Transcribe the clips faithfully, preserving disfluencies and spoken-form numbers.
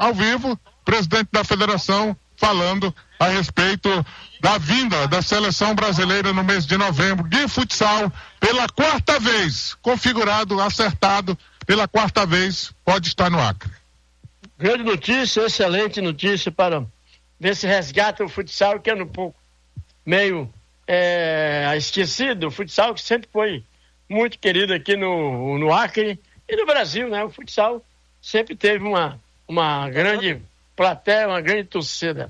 ao vivo, presidente da federação falando a respeito da vinda da seleção brasileira no mês de novembro de futsal pela quarta vez, configurado, acertado, pela quarta vez, pode estar no Acre. Grande notícia, excelente notícia para ver se resgata o futsal, que é um pouco meio é, esquecido, o futsal que sempre foi muito querido aqui no, no Acre e no Brasil, né? O futsal sempre teve uma, uma grande plateia, uma grande torcida.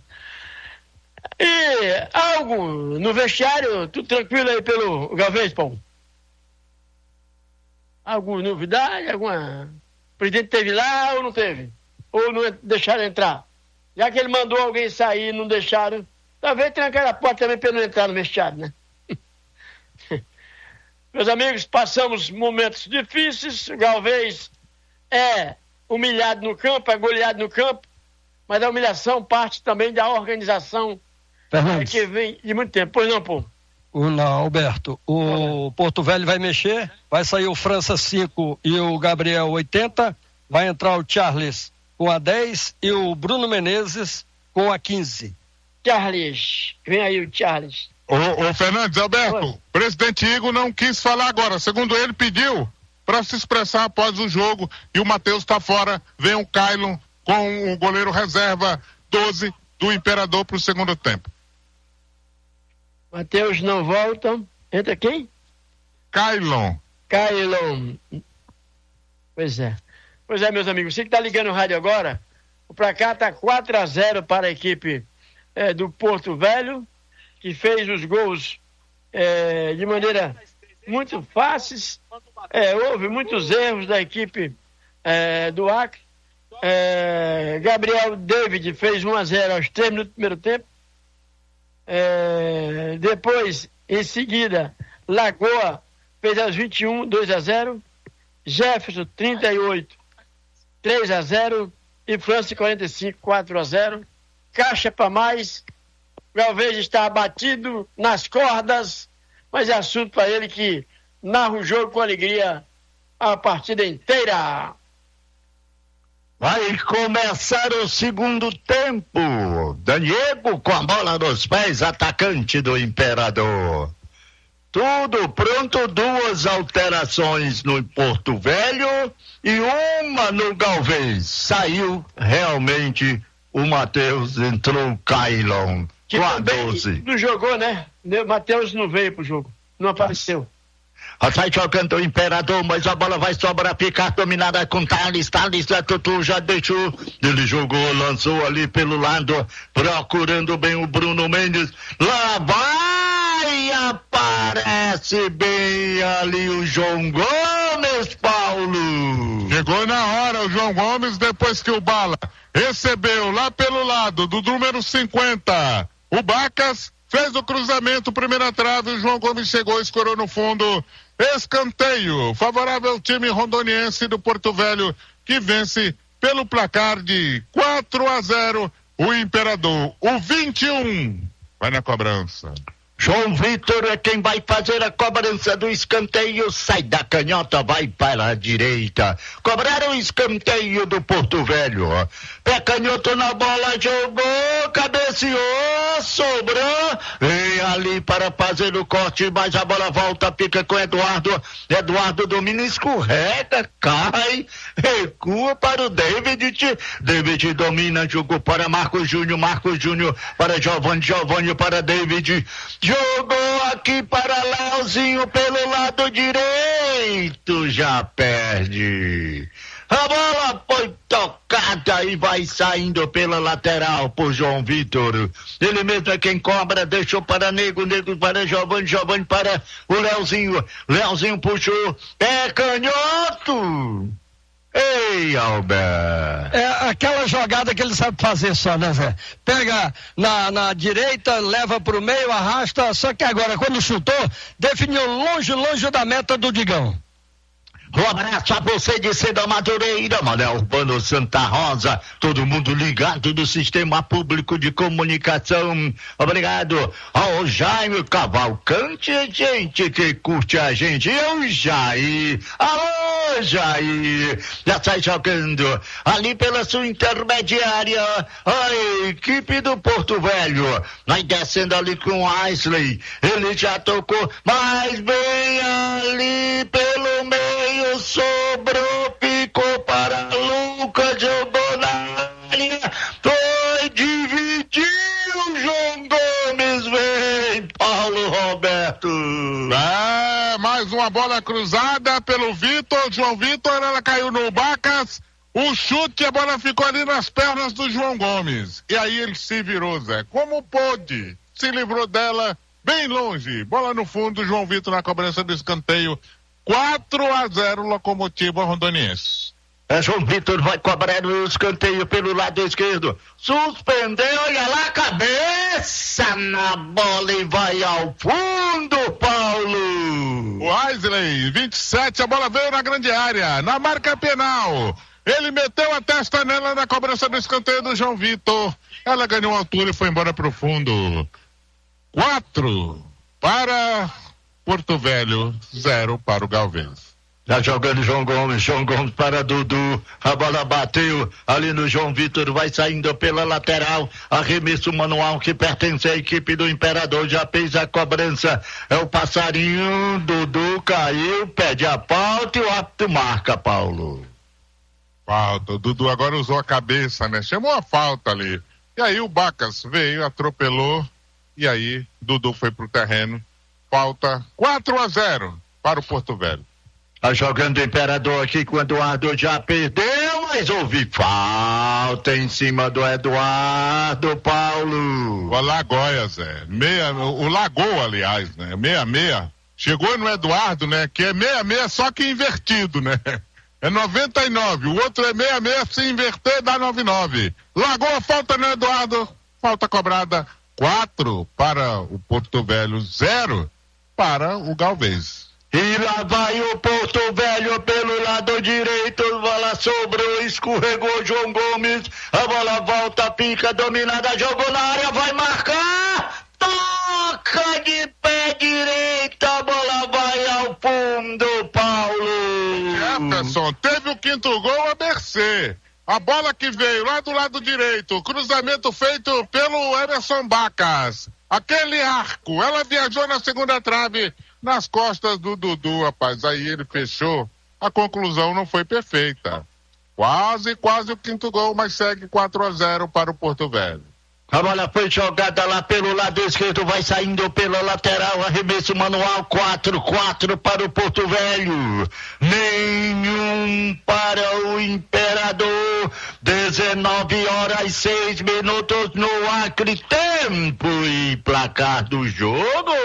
E algo no vestiário, tudo tranquilo aí pelo Galvez, Paulo? Alguma novidade? Alguma... O presidente teve lá ou não teve? Ou não deixaram entrar? Já que ele mandou alguém sair e não deixaram, talvez trancaram a porta também para não entrar no vestiário, né? Meus amigos, passamos momentos difíceis. O Galvez é humilhado no campo, é goleado no campo, mas a humilhação parte também da organização é, que vem de muito tempo. Pois não, pô? O, não, Alberto, o Porto Velho vai mexer, vai sair o França cinco e o Gabriel oitenta, vai entrar o Charles com a dez e o Bruno Menezes com a quinze. Charles, vem aí o Charles. Ô, ô Fernandes, Alberto, o presidente Igor não quis falar agora, segundo ele pediu para se expressar após o jogo e o Matheus está fora, vem o Kailon com o goleiro reserva doze do Imperador para o segundo tempo. Matheus não volta, entra quem? Kailon. Kailon. Pois é. Pois é, meus amigos, você que está ligando o rádio agora, o placar está quatro a zero para a equipe é, do Porto Velho, que fez os gols é, de maneira muito fáceis. É, houve muitos erros da equipe é, do Acre. É, Gabriel David fez um a zero aos três minutos do primeiro tempo. É, depois, em seguida, Lagoa fez aos vinte e um, dois a zero. Jefferson, trinta e oito, três a zero. E França, quarenta e cinco, quatro a zero. Caixa para mais. Galvez está abatido nas cordas, mas é assunto para ele que narra o jogo com alegria a partida inteira. Vai começar o segundo tempo. Daniego com a bola nos pés, atacante do Imperador. Tudo pronto, duas alterações no Porto Velho e uma no Galvez. Saiu realmente o Matheus, entrou o Kailon com a doze. Não jogou, né? O Matheus não veio pro jogo, não apareceu. Sai jogando o Imperador, mas a bola vai sobrar, ficar dominada com Thales. Thales, a Tutu já deixou. Ele jogou, lançou ali pelo lado, procurando bem o Bruno Mendes. Lá vai, aparece bem ali o João Gomes, Paulo. Chegou na hora o João Gomes, depois que o Bala recebeu lá pelo lado do número cinquenta. O Bacas fez o cruzamento, primeira trave, o João Gomes chegou, escorou no fundo. Escanteio, favorável ao time rondoniense do Porto Velho, que vence pelo placar de quatro a zero o Imperador. O vinte e um vai na cobrança. João Vitor é quem vai fazer a cobrança do escanteio, sai da canhota, vai para a direita. Cobraram o escanteio do Porto Velho. Pé canhoto na bola, jogou, cabeceou, sobrou. Vem ali para fazer o corte, mas a bola volta, fica com Eduardo. Eduardo domina, escorrega, cai, recua para o David. David domina, jogou para Marcos Júnior, Marcos Júnior para Giovanni, Giovanni para David. Jogou aqui para Leozinho pelo lado direito, já perde. A bola foi tocada e vai saindo pela lateral por João Vitor. Ele mesmo é quem cobra, deixou para Nego, Nego para Giovanni, Giovanni para o Leozinho. Leozinho puxou, é canhoto. Ei, Alberto. É aquela jogada que ele sabe fazer só, né, Zé? Pega na, na direita, leva pro meio, arrasta, só que agora, quando chutou, definiu longe, longe da meta do Digão. Um abraço a você de Seda Madureira, Manuel Urbano Santa Rosa, todo mundo ligado do Sistema Público de Comunicação. Obrigado ao Jaime Cavalcante, gente que curte a gente. E o Jair. Alô, Jair. Já sai jogando ali pela sua intermediária a equipe do Porto Velho. Vai descendo ali com o Aisley. Ele já tocou, mas bem ali pelo meio, sobrou, ficou para Lucas, jogou na área, foi dividiu, João Gomes, vem Paulo Roberto. É, mais uma bola cruzada pelo Vitor, João Vitor, ela caiu no Bacas, o chute, a bola ficou ali nas pernas do João Gomes, e aí ele se virou, Zé, como pôde, se livrou dela bem longe, bola no fundo, João Vitor na cobrança do escanteio, quatro a zero, Locomotiva Rondoniense. É, João Vitor vai cobrar o escanteio pelo lado esquerdo. Suspendeu, olha lá a cabeça na bola e vai ao fundo, Paulo. O Aisley, vinte e sete, a bola veio na grande área, na marca penal. Ele meteu a testa nela na cobrança do escanteio do João Vitor. Ela ganhou altura e foi embora pro fundo. Quatro para Porto Velho, zero para o Galvez. Já jogando João Gomes, João Gomes para Dudu, a bola bateu ali no João Vitor, vai saindo pela lateral, arremesso manual que pertence à equipe do Imperador, já fez a cobrança, é o passarinho, Dudu caiu, pede a pauta e o árbitro marca, Paulo. Falta, o Dudu agora usou a cabeça, né, chamou a falta ali, e aí o Bacas veio, atropelou, e aí Dudu foi pro terreno, falta quatro a zero para o Porto Velho. Tá jogando o Imperador aqui com o Eduardo, já perdeu, mas houve falta em cima do Eduardo, Paulo. O Alagoia, Zé, meia, o Lagoa, aliás, né, meia, meia, chegou no Eduardo, né, que é meia, meia, só que invertido, né, é noventa e nove, o outro é meia, meia, se inverter dá noventa e nove. Lagoa, falta no Eduardo, falta cobrada, quatro para o Porto Velho, zero para o Galvez. E lá vai o Porto Velho pelo lado direito, a bola sobrou, escorregou João Gomes, a bola volta, pica, dominada, jogou na área, vai marcar, toca de pé direito, a bola vai ao fundo, Paulo. Jefferson, teve o quinto gol a mercê, a bola que veio lá do lado direito, cruzamento feito pelo Emerson Bacas, aquele arco, ela viajou na segunda trave, nas costas do Dudu, rapaz, aí ele fechou, a conclusão não foi perfeita, quase, quase o quinto gol, mas segue quatro a zero para o Porto Velho. A bola foi jogada lá pelo lado esquerdo, vai saindo pela lateral, arremesso manual, quatro a quatro para o Porto Velho, nenhum para o Imperador, dezenove horas e seis minutos no Acre, tempo e placar do jogo.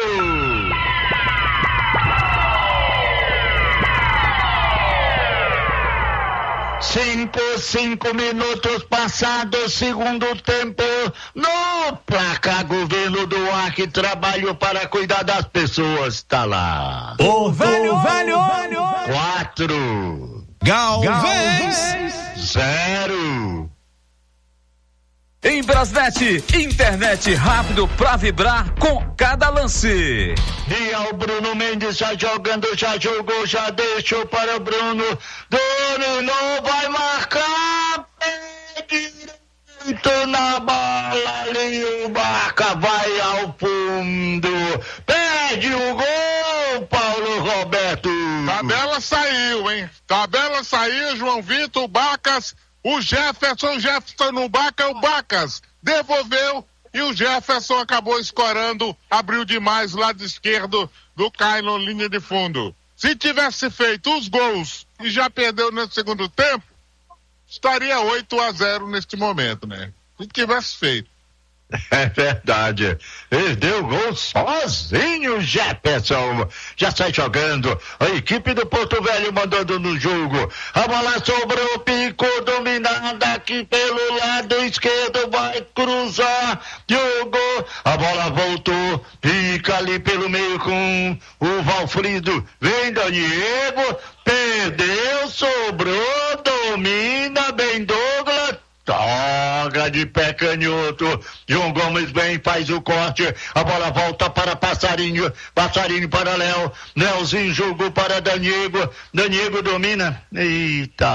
Cinco, cinco minutos passados, segundo tempo, no placar Governo do Acre, trabalho para cuidar das pessoas, está lá. O velho, velho, velho, quatro. Galvez, zero. Em Brasnet, internet rápido pra vibrar com cada lance. E ao Bruno Mendes já jogando, já jogou, já deixou para o Bruno. Dominou, vai marcar. Pé direito na bola ali, o Barca vai ao fundo. Perde o gol, Paulo Roberto. Tabela saiu, hein? Tabela saiu, João Vitor, Bacas, o Jefferson, Jefferson no Baca, o Bacas devolveu e o Jefferson acabou escorando, abriu demais lado esquerdo do Caio, linha de fundo. Se tivesse feito os gols e já perdeu no segundo tempo, estaria oito a zero neste momento, né? Se tivesse feito. É verdade, ele deu gol sozinho, Jefferson, já sai jogando, a equipe do Porto Velho mandando no jogo, a bola sobrou, picou, dominada aqui pelo lado esquerdo, vai cruzar, jogou, a bola voltou, pica ali pelo meio com o Valfrido, vem Daniego, perdeu, sobrou, domina bem Douglas, toca joga de pé canhoto. João Gomes vem, faz o corte. A bola volta para Passarinho. Passarinho para Léo. Léozinho jogou para Daniego. Daniego domina. Eita,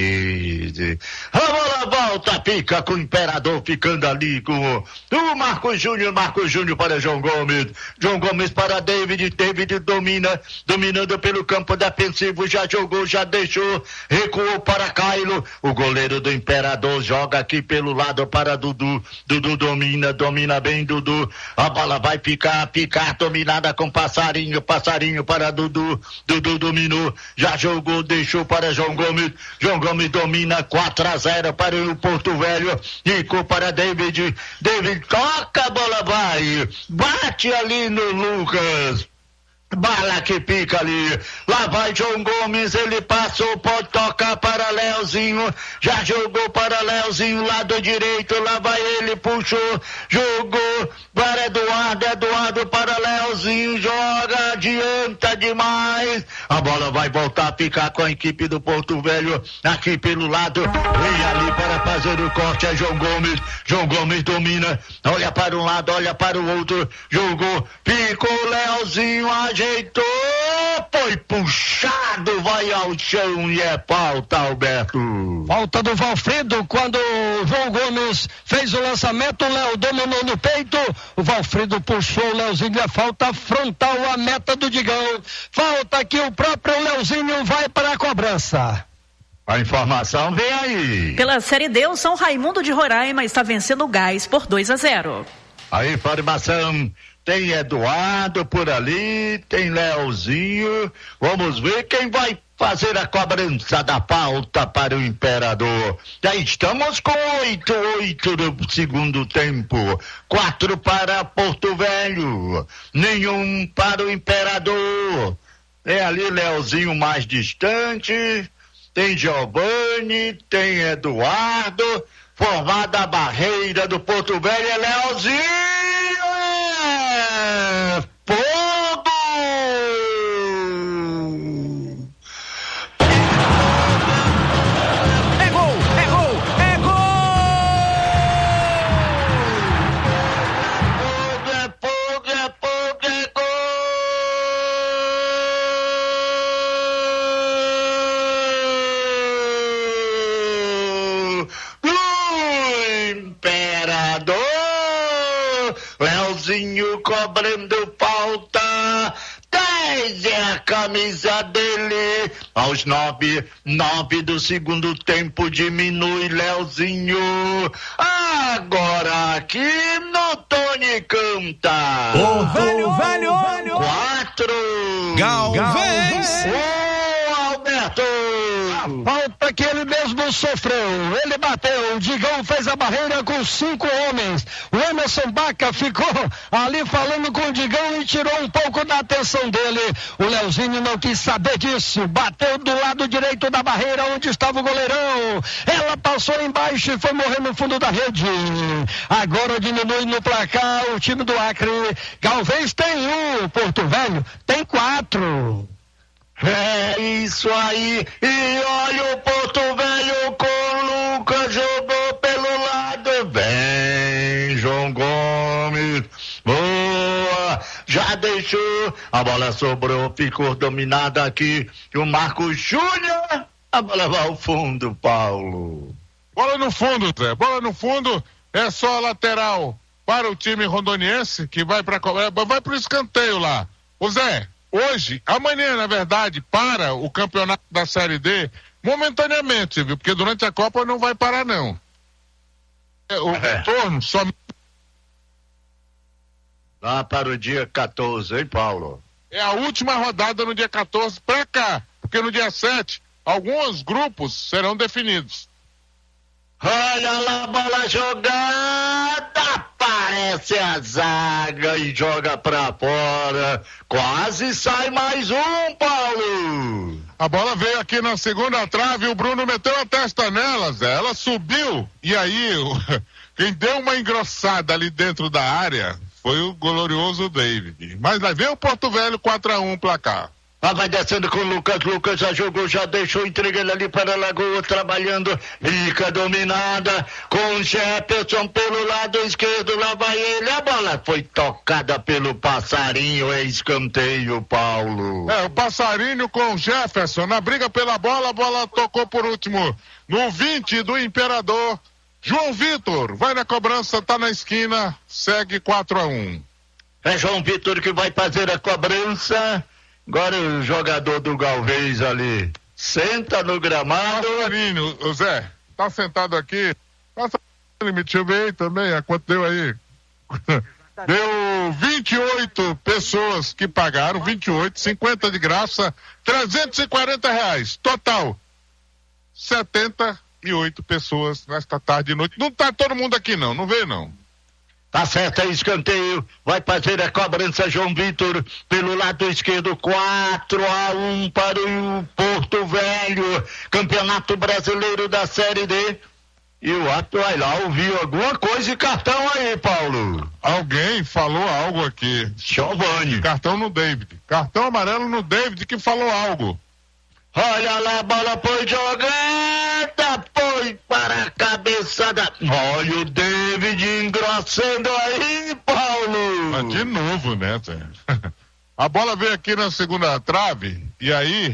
perde. A bola volta, fica com o Imperador ficando ali com o Marcos Júnior. Marcos Júnior para João Gomes. João Gomes para David. David domina. Dominando pelo campo defensivo. Já jogou, já deixou. Recuou para Cailo. O goleiro do Imperador joga aqui pelo lado para Dudu. Dudu domina, domina bem Dudu. A bola vai ficar, ficar dominada com Passarinho. Passarinho para Dudu. Dudu dominou, já jogou, deixou para João Gomes. João Gomes domina quatro a zero para o Porto Velho. Ficou para David. David toca, a bola vai. Bate ali no Lucas. Bala que pica ali, lá vai João Gomes, ele passou, pode tocar para Léozinho, já jogou para Léozinho, lado direito, lá vai ele, puxou, jogou para Eduardo, Eduardo para Léozinho, joga, adianta demais, a bola vai voltar a ficar com a equipe do Porto Velho, aqui pelo lado, vem ali para fazer o corte, é João Gomes, João Gomes domina, olha para um lado, olha para o outro, jogou, ficou Léozinho, ajeitou, foi puxado, vai ao chão e é falta, Alberto. Falta do Valfrido, quando o João Gomes fez o lançamento, o Léo dominou no peito, o Valfrido puxou o Léozinho, a falta frontal à meta do Digão. Falta que o próprio Léozinho vai para a cobrança. A informação vem aí. Pela Série D, o São Raimundo de Roraima está vencendo o Gás por dois a zero. A informação tem Eduardo por ali, tem Léozinho. Vamos ver quem vai fazer a cobrança da falta para o Imperador. Já estamos com oito, oito no segundo tempo. Quatro para Porto Velho. Nenhum para o Imperador. É ali Léozinho mais distante. Tem Giovanni, tem Eduardo. Formada a barreira do Porto Velho, é Léozinho. É fogo! É gol, é gol, é gol! É fogo, é fogo, é gol! Imperador, Léozinho cobrando falta, dez é a camisa dele, aos nove, nove do segundo tempo diminui Léozinho, agora aqui no Tony Canta, Ô, velho, velho, velho, quatro, Galvez, um, Alberto. Falta que ele mesmo sofreu, ele bateu, o Digão fez a barreira com cinco homens, o Emerson Baca ficou ali falando com o Digão e tirou um pouco da atenção dele, o Léozinho não quis saber disso, bateu do lado direito da barreira onde estava o goleirão, ela passou embaixo e foi morrer no fundo da rede, agora diminui no placar o time do Acre, Galvez tem um, Porto Velho tem quatro. É isso aí, e olha o Porto Velho com o Lucas, jogou pelo lado, vem João Gomes, boa, já deixou, a bola sobrou, ficou dominada aqui, o Marcos Júnior, a bola vai ao fundo, Paulo. Bola no fundo, Zé, bola no fundo, é só lateral para o time rondoniense, que vai para vai para o escanteio lá. Ô Zé, hoje, amanhã, na verdade, para o campeonato da Série D, momentaneamente, viu? Porque durante a Copa não vai parar, não. O É. retorno só... Lá para o dia quatorze, hein, Paulo? é a última rodada no dia quatorze para cá, porque no dia sete, alguns grupos serão definidos. Olha lá a bola jogada, aparece a zaga e joga pra fora, quase sai mais um, Paulo. A bola veio aqui na segunda trave, o Bruno meteu a testa nela, Zé, ela subiu, e aí o, quem deu uma engrossada ali dentro da área foi o glorioso David. Mas lá veio o Porto Velho quatro a um placar. Ah, vai descendo com o Lucas, Lucas já jogou, já deixou, entrega ele ali para a Lagoa, trabalhando, fica dominada, com o Jefferson pelo lado esquerdo, lá vai ele, a bola foi tocada pelo Passarinho, é escanteio, Paulo. É, o Passarinho com o Jefferson, na briga pela bola, a bola tocou por último, no vinte do Imperador, João Vitor, vai na cobrança, tá na esquina, segue quatro a um. É João Vitor que vai fazer a cobrança. Agora o jogador do Galvez ali senta no gramado. Passarinho, o Zé, tá sentado aqui. Passarinho, me deixa eu ver aí também, a quanto deu aí? Deu vinte e oito pessoas que pagaram, vinte e oito, cinquenta de graça, trezentos e quarenta reais. Total, setenta e oito pessoas nesta tarde e noite. Não tá todo mundo aqui não, não vê não. Tá certo, é escanteio, vai fazer a cobrança João Vitor, pelo lado esquerdo, quatro a um para o Porto Velho, Campeonato Brasileiro da Série D, e o árbitro vai lá, ouviu alguma coisa de cartão aí, Paulo? Alguém falou algo aqui. Giovanni. Cartão no David, cartão amarelo no David que falou algo. Olha lá, a bola foi jogada, foi para a cabeçada. Olha o David engrossando aí, Paulo. Mas de novo, né, Zé? A bola veio aqui na segunda trave, e aí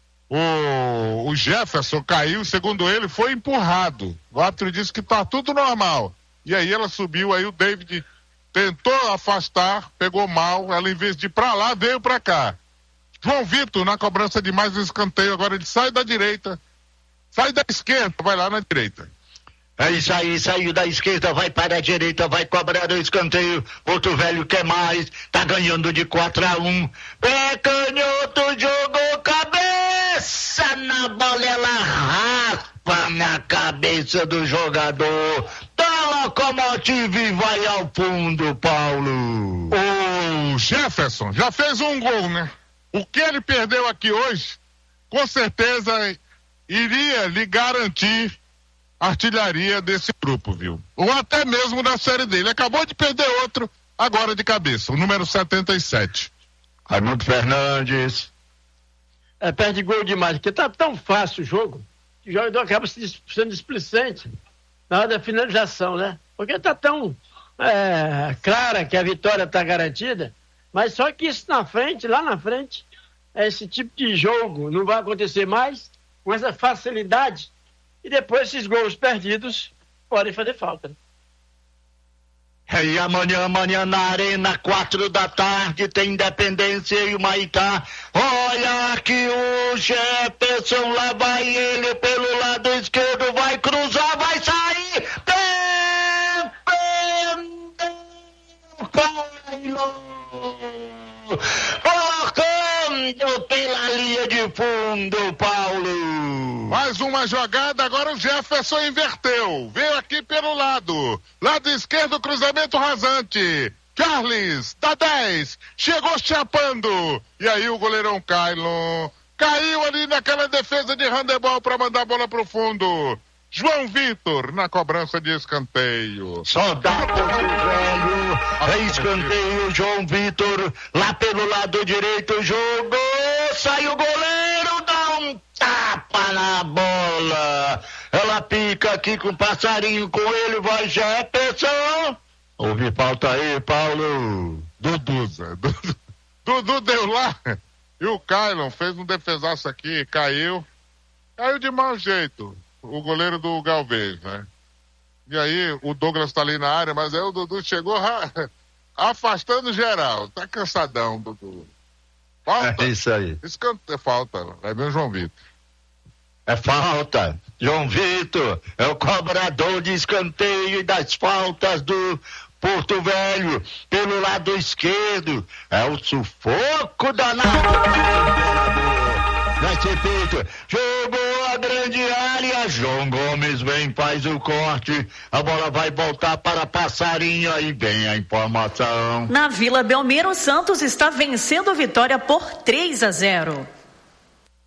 o, o Jefferson caiu, segundo ele, foi empurrado. O árbitro disse que tá tudo normal. E aí ela subiu, aí o David tentou afastar, pegou mal, ela em vez de ir pra lá, veio pra cá. João Vitor, na cobrança de mais um escanteio, agora ele sai da direita, sai da esquerda, vai lá na direita. É isso aí, saiu da esquerda, vai para a direita, vai cobrar o escanteio, Porto Velho quer mais, tá ganhando de quatro a um, pé canhoto, jogou cabeça na bola, ela raspa na cabeça do jogador, da Locomotive e vai ao fundo, Paulo. O Jefferson já fez um gol, né? O que ele perdeu aqui hoje, com certeza iria lhe garantir a artilharia desse grupo, viu? Ou até mesmo da série dele. Acabou de perder outro, agora de cabeça, o número setenta e sete. Raimundo Fernandes. É, perde gol demais, porque tá tão fácil o jogo, que o jogador acaba sendo displicente na hora da finalização, né? Porque tá tão é, clara que a vitória tá garantida. Mas só que isso na frente, lá na frente, esse tipo de jogo não vai acontecer mais com essa facilidade e depois esses gols perdidos podem fazer falta. E amanhã, amanhã na Arena, quatro da tarde, tem Independência e o Maitá. Olha aqui o Jefferson, lá vai ele pelo lado esquerdo, vai cruzar, vai sair. Defendeu, colocando pela linha de fundo, Paulo. Mais uma jogada, agora o Jefferson inverteu, veio aqui pelo lado, lado esquerdo, cruzamento rasante, Charles, da dez, chegou chapando, e aí o goleirão Kailon caiu ali naquela defesa de handebol para mandar a bola pro fundo. João Vitor na cobrança de escanteio. Soldado velho, é escanteio, João Vitor, lá pelo lado direito, jogou, sai o goleiro, dá um tapa na bola. Ela pica aqui com o Passarinho, com ele vai Jefferson. Houve falta aí, Paulo. Dudu, Zé. Dudu, Dudu deu lá, e o Kailon fez um defesaço aqui, caiu, caiu de mau jeito. O goleiro do Galvez, né? E aí o Douglas tá ali na área, mas aí o Dudu chegou ha, afastando geral. Tá cansadão, Dudu. Falta. É isso aí. Escanteio, falta. Vai ver o João Vitor. É falta. João Vitor é o cobrador de escanteio e das faltas do Porto Velho. Pelo lado esquerdo. É o sufoco danado. Vai ser feito, jogou a grande área, João Gomes vem, faz o corte, a bola vai voltar para Passarinho, aí vem a informação. Na Vila Belmiro, o Santos está vencendo a Vitória por três a zero.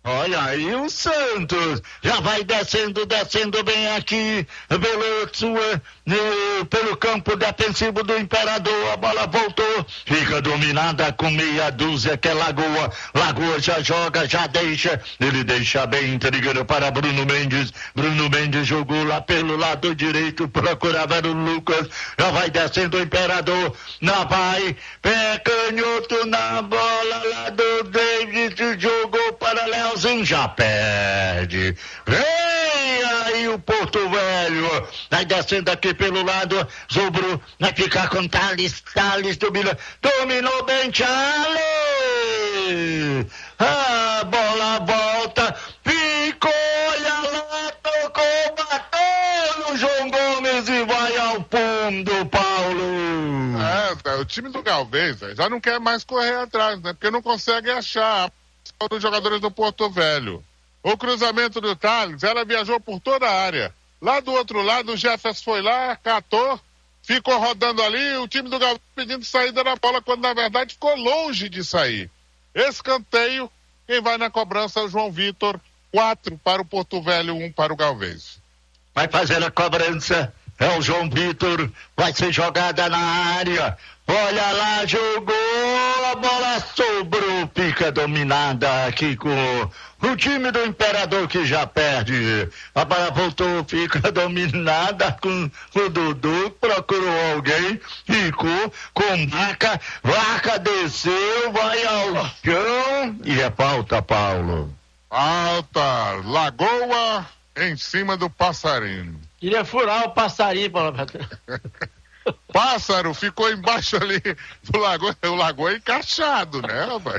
Olha aí o Santos, já vai descendo, descendo bem aqui, pelo, sua, eh, pelo campo defensivo do Imperador, a bola voltou, fica dominada com meia dúzia, que é Lagoa, Lagoa já joga, já deixa, ele deixa bem, entregando para Bruno Mendes, Bruno Mendes jogou lá pelo lado direito, procurava o Lucas, já vai descendo o Imperador, não vai, pé canhoto na bola lá do David, jogou para Léo, já perde. Vem aí o Porto Velho. Vai descendo aqui pelo lado. Zubro vai ficar com Thales. Thales domina. Dominou bem Charles. A bola volta. Ficou, olha lá, tocou, bateu no João Gomes e vai ao fundo, Paulo. É, o time do Galvez já não quer mais correr atrás, né? Porque não consegue achar dos jogadores do Porto Velho. O cruzamento do Thales, ela viajou por toda a área. Lá do outro lado, o Jefferson foi lá, catou, ficou rodando ali, o time do Galvão pedindo saída da bola, quando na verdade ficou longe de sair. Escanteio, quem vai na cobrança é o João Vitor, quatro para o Porto Velho, um para o Galvez. Vai fazer a cobrança, é o João Vitor, vai ser jogada na área. Olha lá, jogou, a bola sobrou, fica dominada aqui com o time do Imperador que já perde. A bola voltou, fica dominada com o Dudu, procurou alguém, ficou com Vaca, Vaca desceu, vai ao chão e é falta, Paulo. Falta, Lagoa em cima do Passarinho. Queria furar o passarinho, Paulo. Pássaro ficou embaixo ali do Lagoa, o Lagoa encaixado, né, rapaz?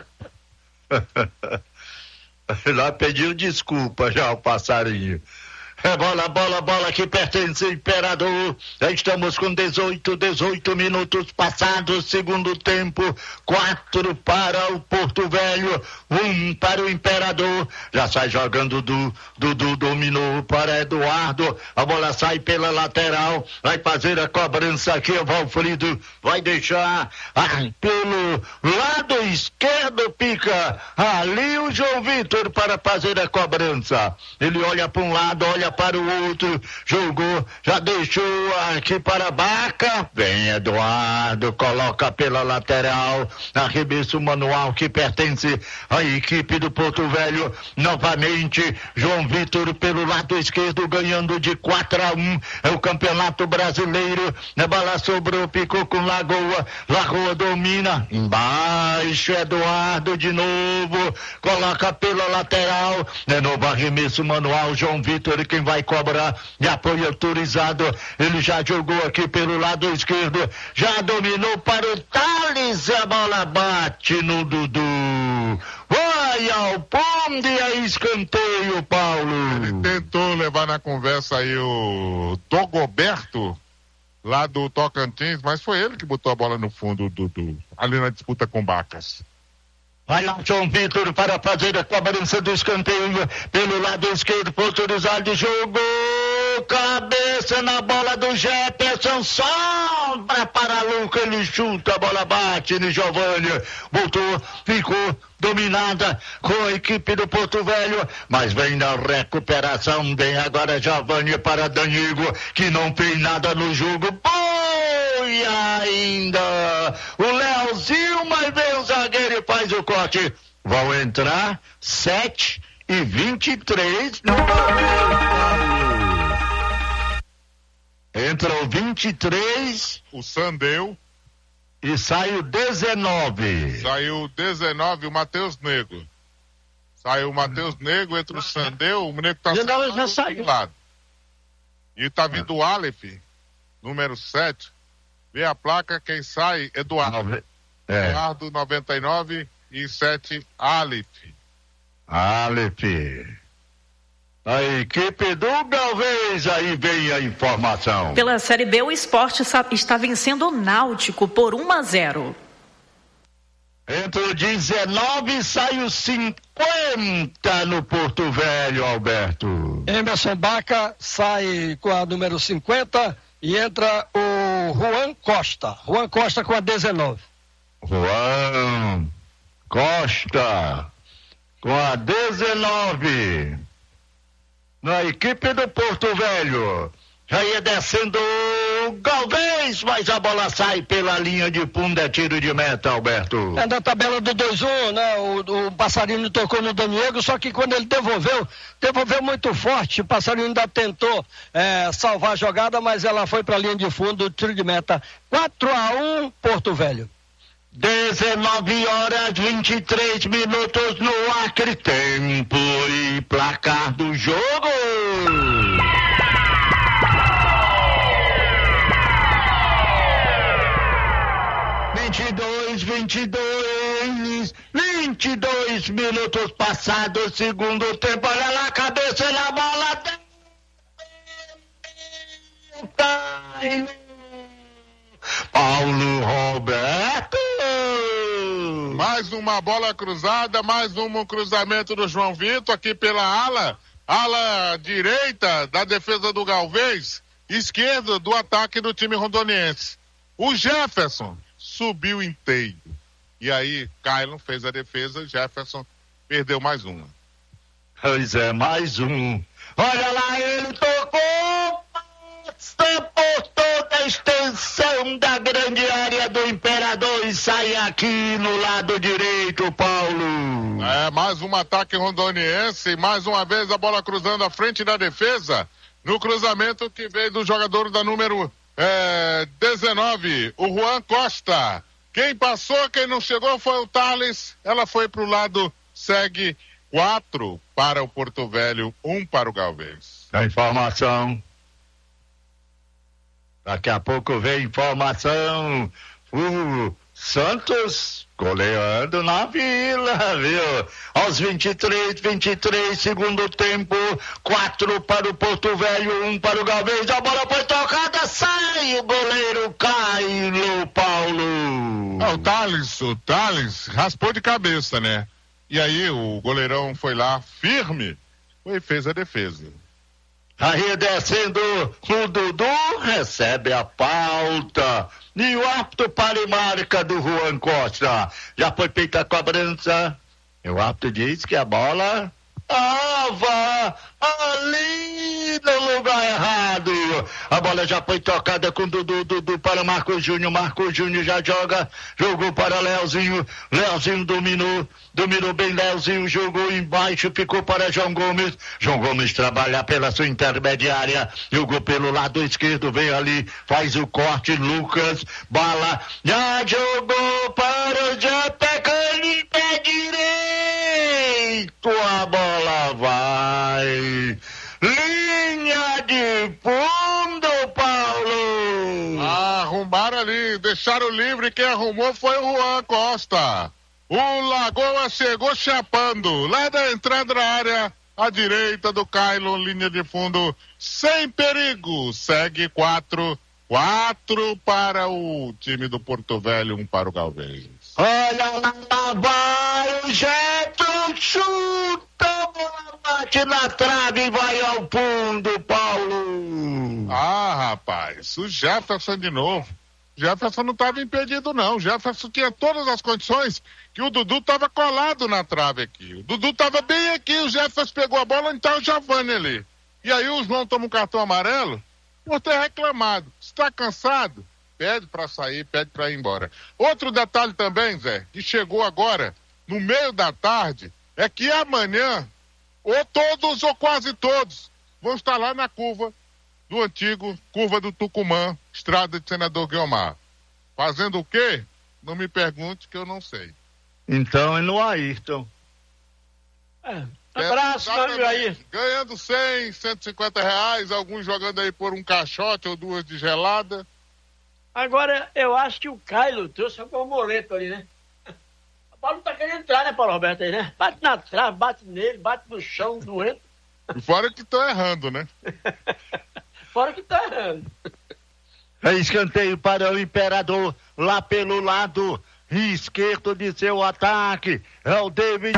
Lá pediu desculpa já o Passarinho. É bola, bola, bola que pertence ao Imperador. Já estamos com dezoito, dezoito minutos passados, segundo tempo. Quatro para o Porto Velho, um para o Imperador. Já sai jogando do Dudu, dominou para Eduardo. A bola sai pela lateral. Vai fazer a cobrança aqui, o Valfrido. Vai deixar ah, pelo lado esquerdo, pica ali o João Vitor para fazer a cobrança. Ele olha para um lado, olha para o outro, jogou, já deixou aqui para Baca, vem Eduardo, coloca pela lateral, arremesso manual que pertence à equipe do Porto Velho, novamente, João Vitor pelo lado esquerdo, ganhando de quatro a um, é o Campeonato Brasileiro, a bola sobrou, picou com Lagoa, Lagoa domina, embaixo, Eduardo de novo, coloca pela lateral, de novo arremesso manual, João Vitor, quem vai cobrar, de apoio autorizado, ele já jogou aqui pelo lado esquerdo, já dominou para o Thales, a bola bate no Dudu, vai ao ponto e a escanteio, Paulo. Ele tentou levar na conversa aí o Dogoberto, lá do Tocantins, mas foi ele que botou a bola no fundo, Dudu, ali na disputa com Bacas. Vai lá, João Vitor, para fazer a cobrança do escanteio pelo lado esquerdo, autorizado, jogou, cabeça na bola do Jefferson, sobra para Luca, ele chuta, a bola bate no Giovanni, voltou, ficou dominada com a equipe do Porto Velho, mas vem na recuperação, bem agora Giovanni para Danigo, que não fez nada no jogo, e ainda o Leozinho, mas vem o zagueiro e faz o corte. Vão entrar sete e vinte e três no entra o vinte e três, o Sandeu, e sai o dezenove. Saiu o dezenove, o Matheus Negro. Saiu o Matheus Negro, entra o Sandeu, o Negro tá do lado. E tá vindo o Aleph, número sete. Vê a placa, quem sai, Eduardo. É. Eduardo noventa e nove e sete, Aleph. Aleph. A equipe do Galvez, aí vem a informação. Pela Série B, o Sport está vencendo o Náutico por um a zero. Entre o dezenove sai o cinquenta no Porto Velho, Alberto. Emerson Baca sai com a número cinquenta e entra o Juan Costa. Juan Costa com a dezenove. Juan Costa. com a dezenove. Na equipe do Porto Velho, já ia descendo o Galvez, mas a bola sai pela linha de fundo, é tiro de meta, Alberto. É na tabela do dois a um, né? O, o Passarinho tocou no Daniego, só que quando ele devolveu, devolveu muito forte. O Passarinho ainda tentou é, salvar a jogada, mas ela foi para a linha de fundo, tiro de meta. quatro a um, Porto Velho. dezenove horas vinte e três minutos no Acre, tempo e placar do jogo. vinte e dois, vinte e dois, vinte e dois minutos passados, segundo tempo. Olha lá, cabeça na bola. Paulo Roberto. Mais uma bola cruzada, mais um cruzamento do João Vitor aqui pela ala, ala direita da defesa do Galvez, esquerda do ataque do time rondoniense. O Jefferson subiu inteiro. E aí, Kailon fez a defesa, Jefferson perdeu mais uma. Pois é, mais um. Olha lá, ele tocou, passa por toda a extensão da grande área do Imperador e sai aqui no lado direito, Paulo. É, mais um ataque rondoniense, mais uma vez a bola cruzando à frente da defesa, no cruzamento que veio do jogador da número é, dezenove, o Juan Costa. Quem passou, quem não chegou foi o Thales, ela foi pro lado, segue quatro para o Porto Velho, um para o Galvez. A informação. Daqui a pouco vem informação. O Santos goleando na Vila, viu? Aos vinte e três, vinte e três, segundo tempo, quatro para o Porto Velho, um para o Galvez. A bola foi tocada, sai o goleiro Caio Paulo. Ah, o Thales, o Thales raspou de cabeça, né? E aí o goleirão foi lá firme e fez a defesa. Aí descendo o Dudu, recebe a pauta. E o árbitro para e marca do Juan Costa. Já foi feita a cobrança. E o árbitro diz que a bola estava ali no lugar errado. A bola já foi tocada com Dudu, Dudu para Marco Júnior. Marco Júnior já joga, jogou para Leozinho. Leozinho dominou, dominou bem Leozinho, jogou embaixo, ficou para João Gomes. João Gomes trabalha pela sua intermediária, jogou pelo lado esquerdo, vem ali, faz o corte, Lucas, bala, já jogou para o Japecani, pé direito, a bola vai, linha de fundo, Paulo. Arrumaram ali, deixaram livre, quem arrumou foi o Juan Costa. O Lagoa chegou chapando, lá da entrada da área, à direita do Cailo, linha de fundo, sem perigo, segue quatro, quatro para o time do Porto Velho, um para o Galvez. Olha lá, vai o Getro, chuta, bate na trave e vai ao fundo, Paulo. Ah, rapaz, o Jefferson de novo. Jefferson não estava impedido, não. Jefferson tinha todas as condições, que o Dudu estava colado na trave aqui. O Dudu estava bem aqui, o Jefferson pegou a bola, então o Giovani ali. E aí o João toma um cartão amarelo por ter reclamado. Está cansado? Pede para sair, pede para ir embora. Outro detalhe também, Zé, que chegou agora, no meio da tarde, é que amanhã, ou todos ou quase todos, vão estar lá na curva do antigo Curva do Tucumã, Estrada de Senador Guiomar. Fazendo o quê? Não me pergunte que eu não sei. Então é no Ayrton. É, abraço, meu amigo aí. Ganhando cem, cento e cinquenta reais, alguns jogando aí por um caixote ou duas de gelada. Agora, eu acho que o Caio trouxe algum moleto ali, né? A bola não tá querendo entrar, né, Paulo Roberto aí, né? Bate na trave, bate nele, bate no chão, doendo. Fora que estão errando, né? Fora que tá errando. É escanteio para o Imperador, lá pelo lado esquerdo de seu ataque. É o David.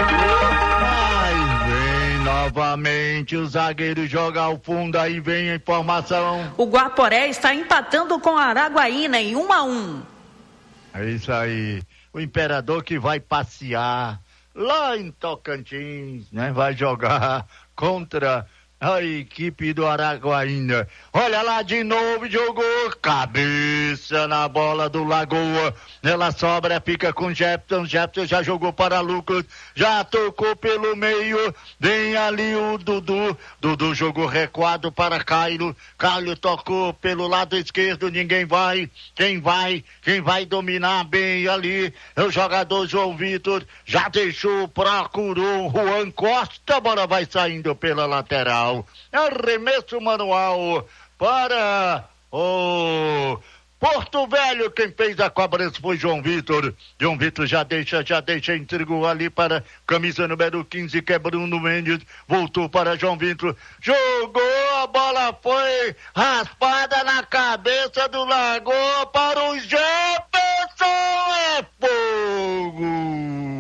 Mas vem novamente o zagueiro joga ao fundo, aí vem a informação. O Guaporé está empatando com a Araguaína em um a um. É isso aí. O Imperador que vai passear. lá em Tocantins, né? Vai jogar contra a equipe do Araguaína. Olha lá de novo, jogou cabeça na bola do Lagoa. Ela sobra, fica com Jefferson. Jefferson já jogou para Lucas, já tocou pelo meio. Vem ali o Dudu. Dudu jogou recuado para Caio. Caio tocou pelo lado esquerdo. Ninguém vai. Quem vai? Quem vai dominar bem ali é o jogador João Vitor. Já deixou, procurou Juan Costa. A bola vai saindo pela lateral. Arremesso manual para o Porto Velho. Quem fez a cobrança foi João Vitor. João Vitor já deixa, já deixa, entregou ali para camisa número quinze, que é Bruno Mendes. Voltou para João Vitor. Jogou, a bola foi raspada na cabeça do Lagoa para o Jefferson. É fogo!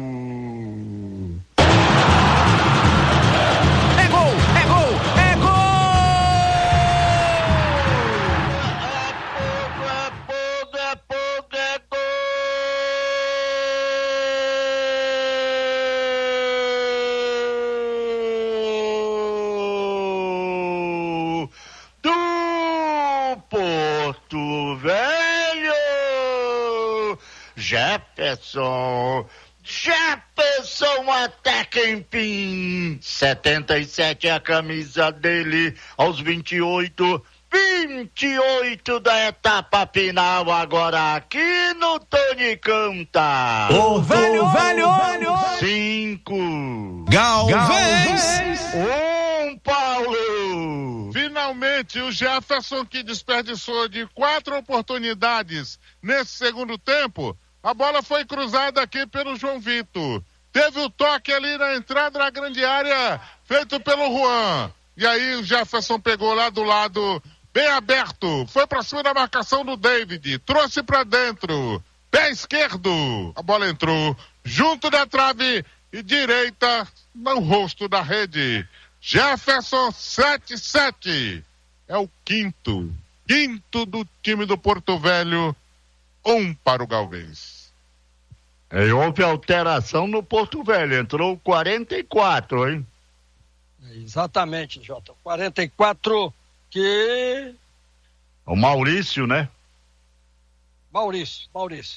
Jefferson, Jefferson até que enfim, setenta e sete é a camisa dele, aos vinte e oito, vinte e oito da etapa final, agora aqui no Tony Canta. O velho, velho, velho, cinco. Galvez. Um, Paulo. Finalmente, o Jefferson, que desperdiçou de quatro oportunidades nesse segundo tempo, a bola foi cruzada aqui pelo João Vitor. Teve o toque ali na entrada da grande área, feito pelo Juan. E aí o Jefferson pegou lá do lado, bem aberto. Foi pra cima da marcação do David. Trouxe pra dentro. Pé esquerdo. A bola entrou junto da trave e direita no rosto da rede. Jefferson, sete sete. É o quinto. Quinto do time do Porto Velho. Um para o Galvez. E houve alteração no Porto Velho, entrou quarenta e quatro, hein? Exatamente, Jota. quarenta e quatro que... O Maurício, né? Maurício, Maurício.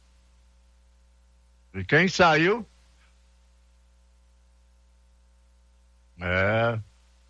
E quem saiu? É...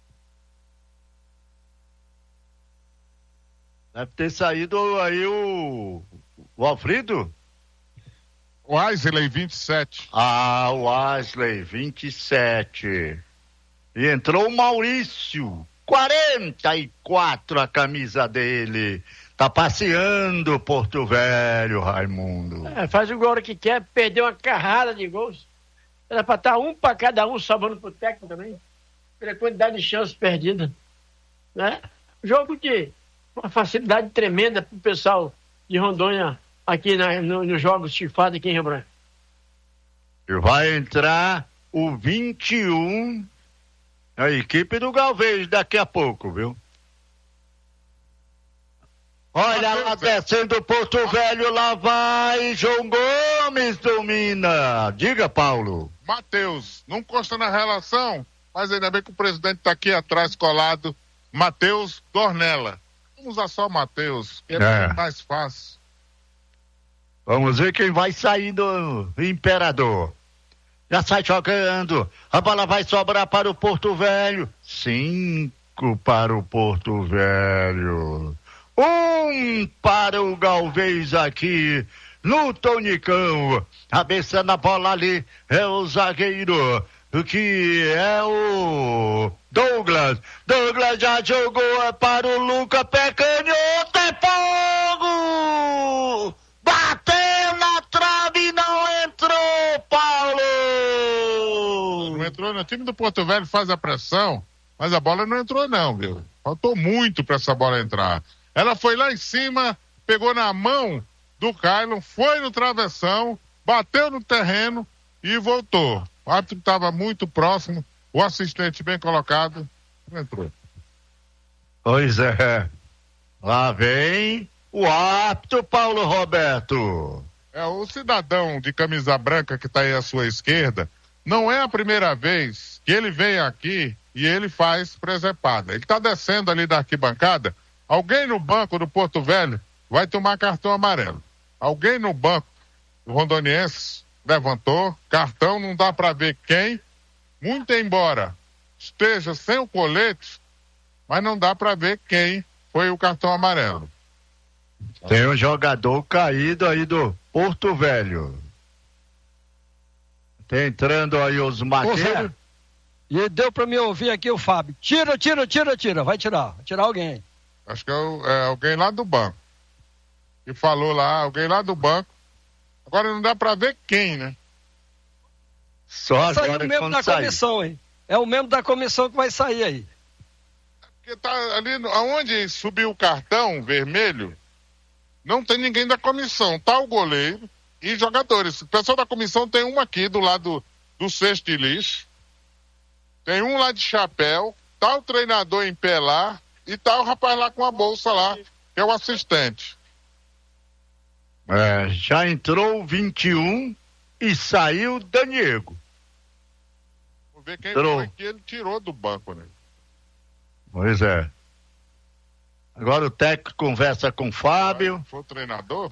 Deve ter saído aí o... O Alfredo? O Wesley, vinte e sete. Ah, o Wesley, vinte e sete. E entrou o Maurício, quarenta e quatro a camisa dele. Tá passeando o Porto Velho, Raimundo. É, faz o gol que quer, perdeu uma carrada de gols. Era pra estar um pra cada um, salvando pro técnico também. Pela quantidade de chances perdidas. Né? Jogo de uma facilidade tremenda pro pessoal de Rondônia aqui na, no, nos jogos chifados aqui em Rio Branco. E vai entrar o vinte e um, a equipe do Galvez daqui a pouco, viu? Olha lá descendo o Porto Velho, lá vai João Gomes, domina. Diga, Paulo. Matheus, não consta na relação, mas ainda bem que o presidente está aqui atrás colado. Matheus Dornella. Vamos usar só Matheus, que é, é mais fácil. Vamos ver quem vai sair do Imperador. Já sai jogando. A bola vai sobrar para o Porto Velho. Cinco para o Porto Velho. Um para o Galvez aqui no Tonicão. Cabeça na bola ali é o zagueiro, que é o Douglas. Douglas já jogou para o Luca, pé canhoto, é fogo! Bateu na trave e não entrou, Paulo! Não entrou, no time do Porto Velho faz a pressão, mas a bola não entrou não, viu? Faltou muito para essa bola entrar. Ela foi lá em cima, pegou na mão do Kailon, foi no travessão, bateu no terreno e voltou. O árbitro estava muito próximo, o assistente bem colocado, não entrou. Pois é. Lá vem o árbitro Paulo Roberto. É, o cidadão de camisa branca que está aí à sua esquerda, não é a primeira vez que ele vem aqui e ele faz presepada. Ele está descendo ali da arquibancada, alguém no banco do Porto Velho vai tomar cartão amarelo. Alguém no banco do Rondoniense levantou, cartão, não dá para ver quem, muito embora esteja sem o colete, mas não dá para ver quem foi o cartão amarelo. Tem um jogador caído aí do Porto Velho. Tá entrando aí os maqueiros. E deu para me ouvir aqui o Fábio. Tira, tira, tira, tira. Vai tirar. Vai tirar alguém. Acho que é, o, é alguém lá do banco. Que falou lá, alguém lá do banco. Agora não dá para ver quem, né? Só Saiu agora o membro da sair. comissão, hein? É o membro da comissão que vai sair aí. Porque tá ali, aonde subiu o cartão vermelho, não tem ninguém da comissão. Tá o goleiro e jogadores. O pessoal da comissão tem um aqui do lado do cesto de lixo. Tem um lá de chapéu. Tá o treinador em pé lá. E tá o rapaz lá com a bolsa lá, que é o assistente. É, já entrou o vinte e um e saiu o Daniego. Vamos ver quem entrou. foi que ele tirou do banco, né? Pois é. Agora o técnico conversa com o Fábio. Foi o treinador?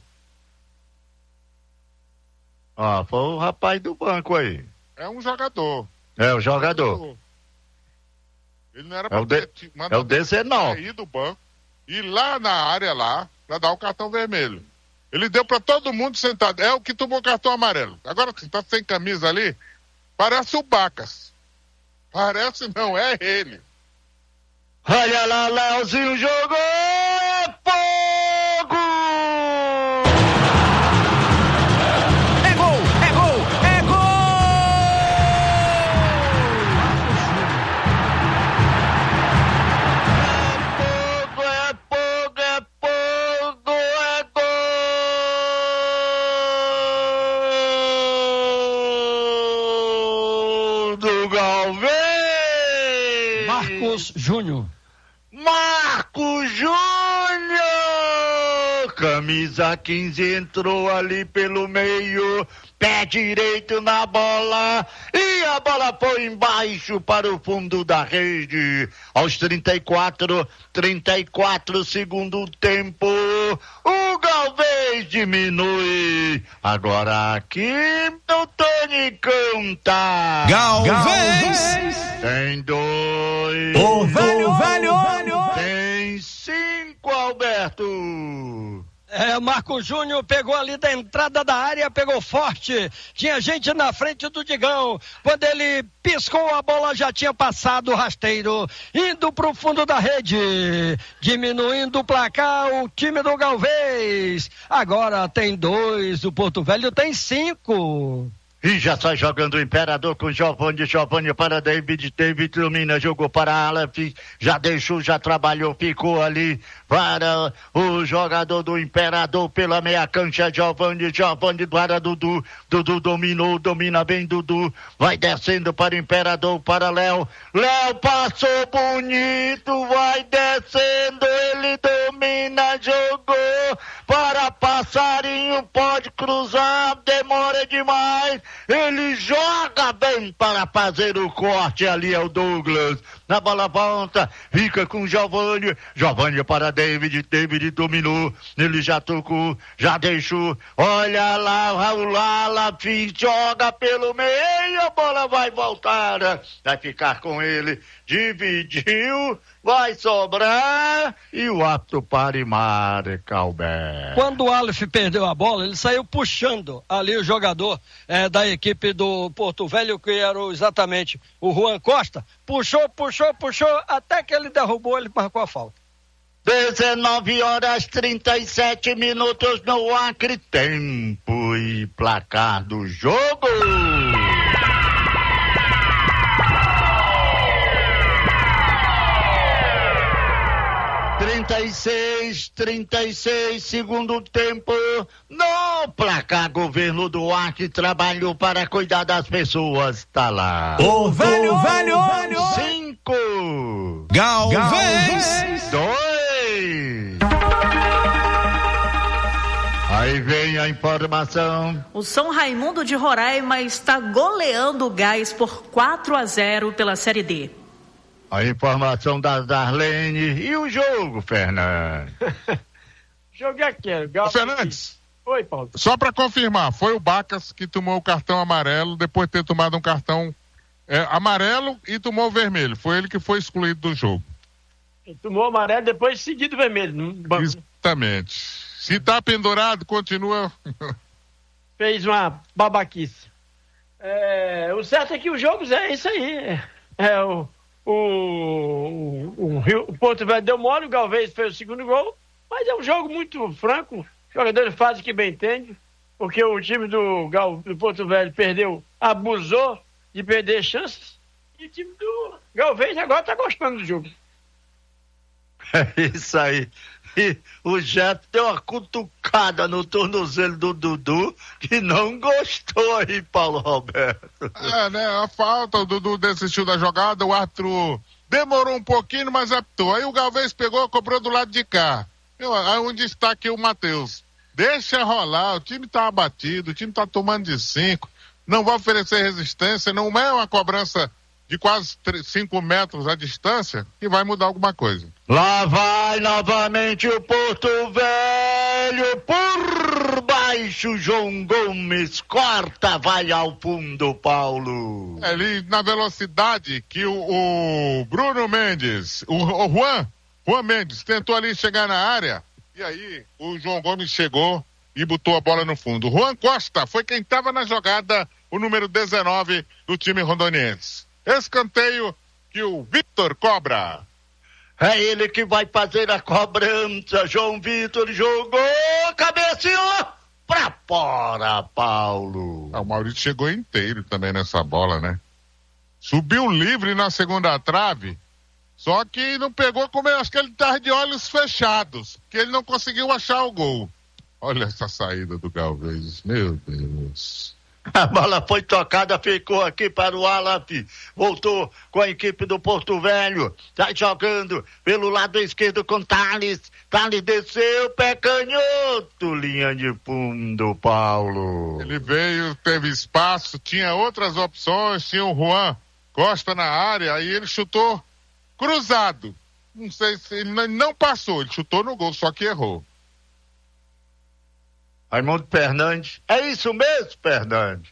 Ah, foi o rapaz do banco aí. É um jogador. É o jogador. Ele não era É o, de... ter é o dezenove. Sair do banco e lá na área lá para dar o cartão vermelho. Ele deu para todo mundo sentado. É o que tomou cartão amarelo. Agora que tá sem camisa ali, parece o Bacas. Parece não, é ele. Olha lá, Léozinho jogou! É fogo! É gol! É gol! É gol! É fogo, é fogo, é gol do Galvez! Marcos Júnior. Marcos Júnior! Camisa quinze entrou ali pelo meio, pé direito na bola e a bola foi embaixo para o fundo da rede. Aos trinta e quatro, trinta e quatro segundo tempo, o Galvez diminui. Agora aqui no Tony Canta. Galvez! Tem dois. O velho, velho, velho! Tem cinco, Alberto. É, Marco Júnior pegou ali da entrada da área, pegou forte. Tinha gente na frente do Digão. Quando ele piscou, a bola já tinha passado o rasteiro, indo pro fundo da rede. Diminuindo o placar, o time do Galvez. Agora tem dois, o Porto Velho tem cinco. E já sai jogando o Imperador com Giovanni, Giovanni para David, David domina, jogou para Aleph, já deixou, já trabalhou, ficou ali para o jogador do Imperador pela meia cancha, Giovanni, Giovanni para Dudu, Dudu dominou, domina bem Dudu, vai descendo para o Imperador, para Léo, Léo passou bonito, vai descendo, ele domina, jogou para Passarinho, pode cruzar, demora demais, ele joga bem para fazer o corte, ali é o Douglas, na bola volta, fica com Giovanni, Giovanni para David, David dominou, ele já tocou, já deixou, olha lá, o Raul Lala, joga pelo meio, a bola vai voltar, vai ficar com ele, dividiu, vai sobrar, e o apto para e marca, Alberto. Quando o Aleph perdeu a bola, ele saiu puxando ali o jogador é, da equipe do Porto Velho, que era exatamente o Juan Costa, puxou, puxou, puxou, até que ele derrubou, ele marcou a falta. dezenove horas trinta e sete minutos no Acre, tempo e placar do jogo. trinta e seis, trinta e seis, segundo tempo, no placar. Governo do Acre trabalhou para cuidar das pessoas, tá lá. O velho, velho, velho! Cinco. Galvez! Dois. Aí vem a informação. O São Raimundo de Roraima está goleando o Gás por quatro a zero pela Série D. A informação da Darlene e o jogo, Fernando. Jogo é aquele. Gal... Fernandes. Oi, Paulo. Só para confirmar, foi o Bacas que tomou o cartão amarelo depois de ter tomado um cartão é, amarelo e tomou o vermelho. Foi ele que foi excluído do jogo. Ele tomou o amarelo depois seguido vermelho. No banco. Exatamente. Se tá pendurado, continua. Fez uma babaquice. É, o certo é que o jogo é isso aí. É, o, o, o, o, Rio, o Porto Velho deu mole, o Galvez fez o segundo gol, mas é um jogo muito franco. Os jogadores fazem o que bem entendem, porque o time do, Gal, do Porto Velho perdeu, abusou de perder chances, e o time do Galvez agora está gostando do jogo. É isso aí. E o Jeff deu uma cutucada no tornozelo do Dudu que não gostou aí, Paulo Roberto. É, né? A falta, o Dudu desistiu da jogada, o árbitro demorou um pouquinho, mas apitou. Aí o Galvez pegou, cobrou do lado de cá. Eu, aí onde está aqui o Matheus? Deixa rolar, o time tá abatido, o time tá tomando de cinco, não vai oferecer resistência, não é uma cobrança de quase cinco metros a distância que vai mudar alguma coisa. Lá vai novamente o Porto Velho, por baixo João Gomes, corta, vai ao fundo, Paulo. É ali na velocidade que o, o Bruno Mendes, o, o Juan, Juan Mendes tentou ali chegar na área, e aí o João Gomes chegou e botou a bola no fundo. Juan Costa foi quem estava na jogada, o número dezenove do time rondoniense. Escanteio que o Vitor cobra. É ele que vai fazer a cobrança. João Vitor jogou, cabeceou pra fora, Paulo. Ah, o Maurício chegou inteiro também nessa bola, né? Subiu livre na segunda trave, só que não pegou, como eu acho que ele tá de olhos fechados, que ele não conseguiu achar o gol. Olha essa saída do Galvez, meu Deus. A bola foi tocada, ficou aqui para o Alan, voltou com a equipe do Porto Velho, tá jogando pelo lado esquerdo com Thales, Thales desceu, pé canhoto, linha de fundo, Paulo. Ele veio, teve espaço, tinha outras opções, tinha o Juan Costa na área, aí ele chutou cruzado, não sei se ele não passou, ele chutou no gol, só que errou. Raimundo Fernandes, é isso mesmo, Fernandes?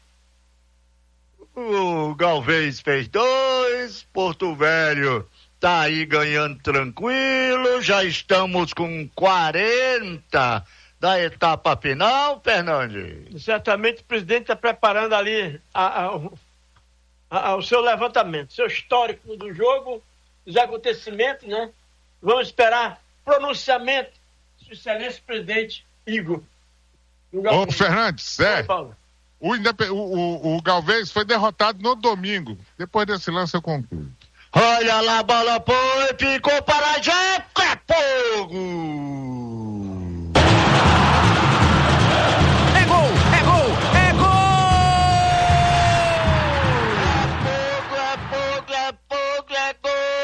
O Galvez fez dois, Porto Velho tá aí ganhando tranquilo, já estamos com quarenta da etapa final, Fernandes. Certamente o presidente está preparando ali a, a, a, a, o seu levantamento, seu histórico do jogo, dos acontecimentos, né? Vamos esperar pronunciamento do excelente presidente Igor. Ô, Fernandes, é, o, o, o Galvez foi derrotado no domingo. Depois desse lance eu concluo. Olha lá, a bola foi, ficou para já, é fogo! É gol, é gol, é gol! É fogo, é fogo, é fogo, é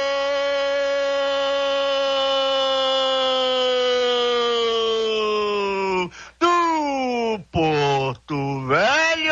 gol! Porto Velho,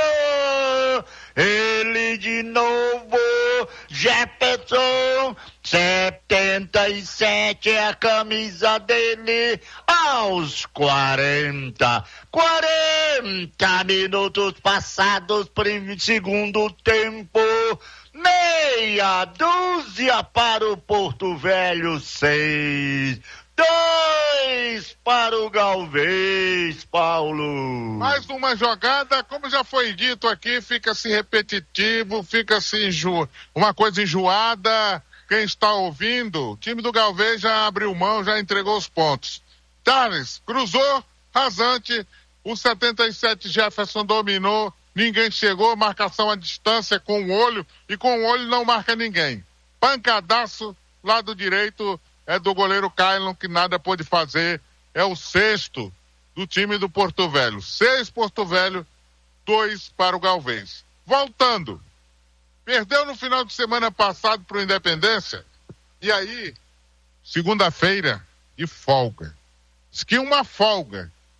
ele de novo, Jefferson, setenta e sete é a camisa dele, aos quarenta, quarenta minutos passados, segundo tempo, meia dúzia para o Porto Velho, seis. Dois para o Galvez, Paulo. Mais uma jogada, como já foi dito aqui, fica-se repetitivo, fica-se enjo... uma coisa enjoada. Quem está ouvindo, o time do Galvez já abriu mão, já entregou os pontos. Thales cruzou, rasante, o setenta e sete Jefferson dominou, ninguém chegou, marcação à distância com o olho, e com o olho não marca ninguém. Pancadaço, lado direito, é do goleiro Kailon, que nada pôde fazer. É o sexto do time do Porto Velho. Seis Porto Velho, dois para o Galvez. Voltando. Perdeu no final de semana passado para o Independência. E aí, segunda-feira, de folga. Diz que uma folga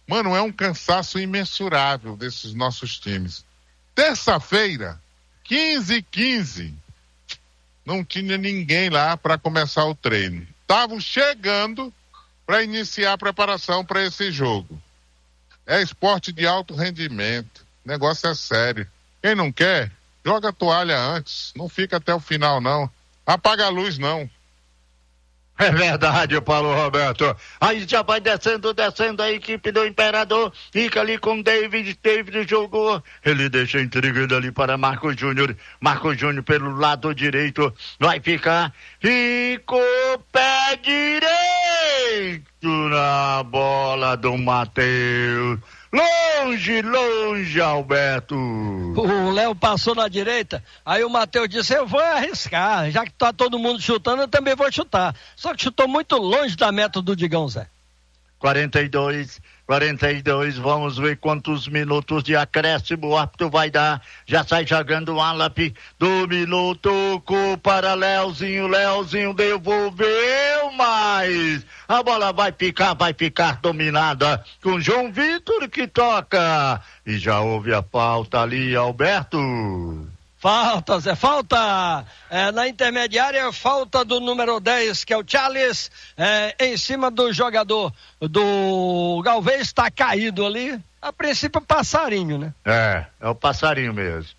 Mano, é um cansaço imensurável desses nossos times. Terça-feira, quinze e quinze, não tinha ninguém lá para começar o treino. Estavam chegando para iniciar a preparação para esse jogo. É esporte de alto rendimento. O negócio é sério. Quem não quer, joga a toalha antes. Não fica até o final, não. Apaga a luz, não. É verdade, Paulo Roberto. Aí já vai descendo, descendo a equipe do Imperador. Fica ali com David. David jogou. Ele deixa entregando ali para Marco Júnior. Marco Júnior pelo lado direito. Vai ficar. Ficou pé direito na bola do Matheus. Longe, longe, Alberto. O Léo passou na direita, aí o Matheus disse, eu vou arriscar, já que tá todo mundo chutando, eu também vou chutar. Só que chutou muito longe da meta do Digão Zé. quarenta e dois, quarenta e dois, vamos ver quantos minutos de acréscimo o árbitro vai dar. Já sai jogando o Alap, dominou, tocou para Léozinho, Léozinho devolveu, mas a bola vai ficar, vai ficar dominada com João Vitor que toca. E já houve a falta ali, Alberto. Falta, Zé, falta é, na intermediária, falta do número dez, que é o Charles, é, em cima do jogador do Galvez, está caído ali, a princípio passarinho, né? É, é o passarinho mesmo.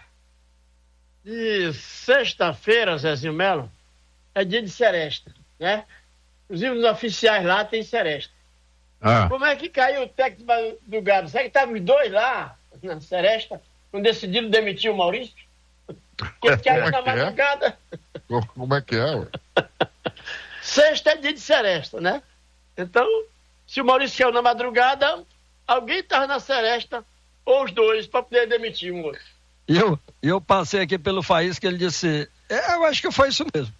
E sexta-feira, Zezinho Melo, é dia de seresta, né? Inclusive os oficiais lá tem seresta. Ah. Como é que caiu o técnico do Galo? Será que estavam os dois lá na seresta, quando decidiram demitir o Maurício? Que ele caiu na madrugada. Como é que é, ué? Sexta é dia de seresta, né? Então, se o Maurício caiu na madrugada, alguém estava na seresta, ou os dois, para poder demitir um outro. E eu, eu passei aqui pelo Faísca, que ele disse, é, eu acho que foi isso mesmo.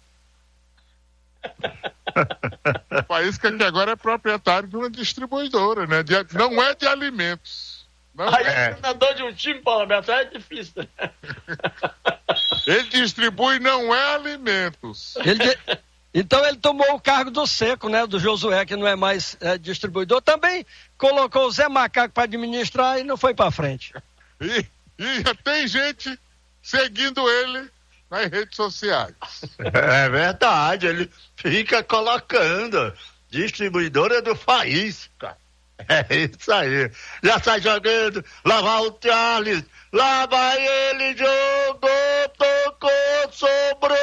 O Faísca que agora é proprietário de uma distribuidora, né? De, não é de alimentos. Não Aí é. é treinador de um time, Paulo Alberto, é difícil. Ele distribui, não é alimentos. Ele, então ele tomou o cargo do Seco, né? Do Josué, que não é mais é, distribuidor. Também colocou o Zé Macaco para administrar e não foi para frente. E, e já tem gente seguindo ele nas redes sociais. É verdade, ele fica colocando distribuidora do Faísca. É isso aí. Já sai jogando. Lá vai o Charles. Lá vai ele. Jogou, tocou, sobrou.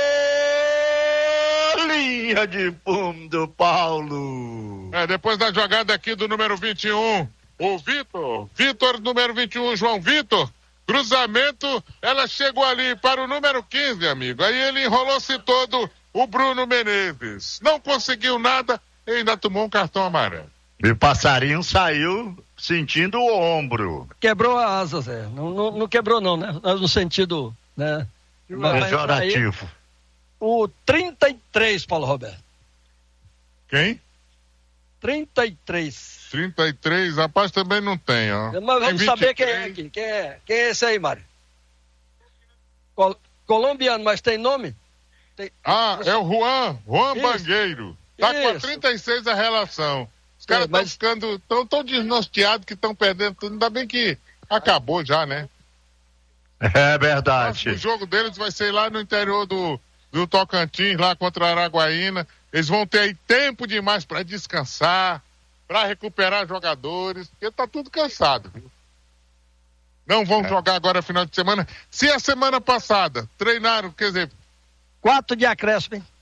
Linha de fundo, Paulo. É, depois da jogada aqui do número vinte e um, o Vitor. Vitor, número vinte e um, João Vitor. Cruzamento. Ela chegou ali para o número quinze, amigo. Aí ele enrolou-se todo. O Bruno Menezes. Não conseguiu nada e ainda tomou um cartão amarelo. E o passarinho saiu sentindo o ombro. Quebrou a asa, Zé. Não, não, não quebrou não, né? No sentido, né? Pejorativo. O trinta e três, Paulo Roberto. Quem? trinta e três. trinta e três, rapaz, também não tem, ó. Mas vamos tem saber quem é aqui. Quem é, quem é esse aí, Mário? Col- colombiano, mas tem nome? Tem... Ah, é o Juan, Juan Isso. Bangueiro. Tá com a Isso. trinta e seis a relação. Os caras estão mas... ficando tão, tão desnorteados que estão perdendo tudo. Ainda bem que acabou já, né? É verdade. O jogo deles vai ser lá no interior do, do Tocantins, lá contra a Araguaína. Eles vão ter aí tempo demais para descansar, para recuperar jogadores, porque tá tudo cansado, viu? Não vão é. jogar agora final de semana. Se a semana passada treinaram, quer dizer... Quatro de acréscimo, hein?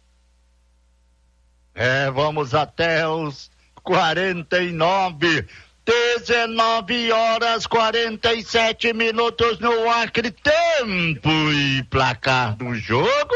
É, vamos até os quarenta e nove, dezenove horas, quarenta e sete minutos no Acre, tempo e placar do jogo.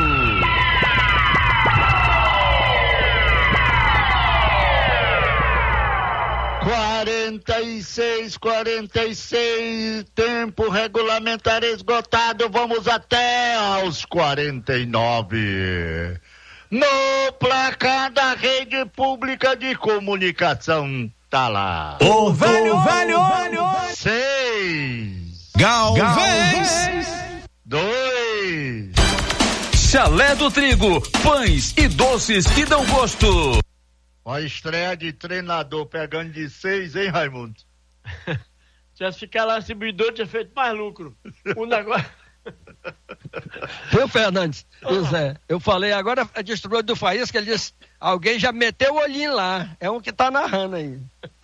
quarenta e seis, quarenta e seis, tempo regulamentar esgotado, vamos até aos quarenta e nove. No placar da Rede Pública de Comunicação, tá lá. O velho, velho, velho. Seis. Galvez. Dois. Chalé do Trigo, pães e doces que dão gosto. Uma estreia de treinador pegando de seis, hein, Raimundo? Se ficar lá distribuidor, tinha feito mais lucro. O negócio... Viu, Fernandes? O Zé, eu falei agora é distribuidor do Faísca, ele disse, alguém já meteu o olhinho lá, é um que tá narrando aí.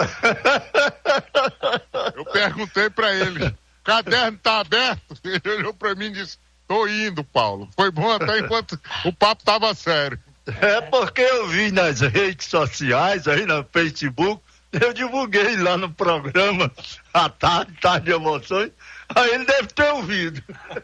Eu perguntei pra ele, o caderno tá aberto? Ele olhou pra mim e disse, tô indo, Paulo. Foi bom até enquanto o papo tava sério. É porque eu vi nas redes sociais, aí no Facebook, eu divulguei lá no programa a tarde, tarde de emoções, aí ele deve ter ouvido.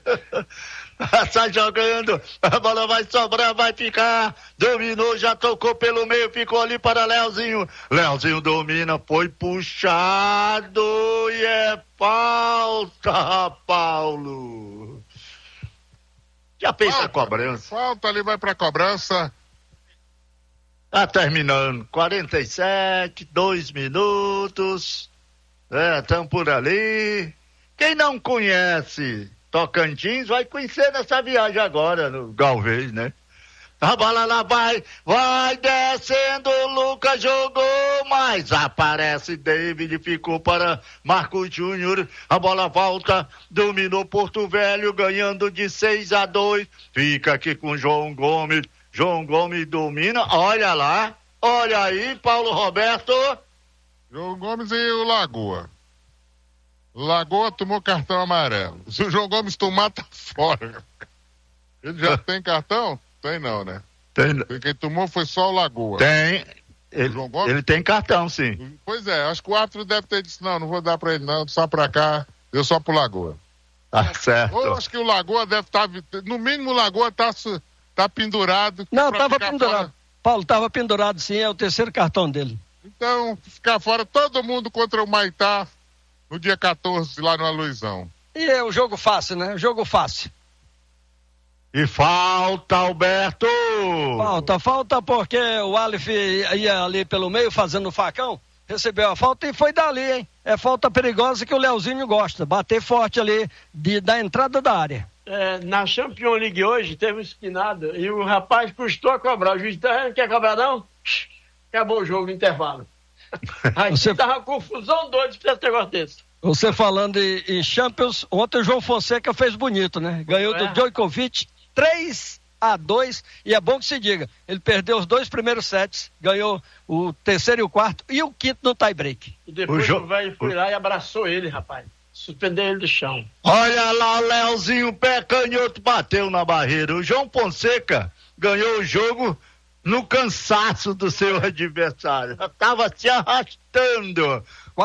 Sai jogando, a bola vai sobrar, vai ficar, dominou, já tocou pelo meio, ficou ali para Leozinho. Leozinho domina, foi puxado e é falta, Paulo. Já fez a cobrança. Falta ali, vai pra cobrança. Tá terminando, quarenta e sete, dois minutos, é, estamos por ali. Quem não conhece Tocantins vai conhecer nessa viagem agora, no Galvez, né? A bola lá vai, vai descendo, Lucas jogou, mas aparece David, ficou para Marcos Júnior, a bola volta, dominou Porto Velho, ganhando de seis a dois, fica aqui com João Gomes, João Gomes domina, olha lá, olha aí, Paulo Roberto. João Gomes e o Lagoa. Lagoa tomou cartão amarelo. Se o João Gomes tomar, tá fora. Ele já tem cartão? Tem não, né? Tem. Quem tomou foi só o Lagoa. Tem. Ele, João Gomes? ele tem cartão, sim. Pois é, acho que o árbitro deve ter dito, não, não vou dar pra ele não, só pra cá, deu só pro Lagoa. Tá certo. Ou acho que o Lagoa deve estar, tá, no mínimo o Lagoa tá, tá pendurado. Não, tava pendurado. Fora. Paulo, tava pendurado sim, é o terceiro cartão dele. Então, ficar fora todo mundo contra o Maitá no dia quatorze lá no Aluizão. E é o jogo fácil, né? Jogo fácil. E falta, Alberto! Falta, falta porque o Aleph ia ali pelo meio fazendo o facão, recebeu a falta e foi dali, hein? É falta perigosa que o Leozinho gosta, bater forte ali de, da entrada da área. É, na Champions League hoje teve um esquinado e o rapaz custou a cobrar. O juiz tá, não quer cobrar não? Acabou o jogo no intervalo. Aí você tava uma confusão doida pra esse negócio desse. Você falando em, em Champions, ontem o João Fonseca fez bonito, né? Ganhou é. do Djokovic três a dois, e é bom que se diga, ele perdeu os dois primeiros sets, ganhou o terceiro e o quarto e o quinto no tie-break. E depois o, jo... o velho foi lá e abraçou ele, rapaz. Suspendeu ele do chão. Olha lá, o Leozinho, pé canhoto, bateu na barreira. O João Fonseca ganhou o jogo no cansaço do seu adversário. Estava se arrastando.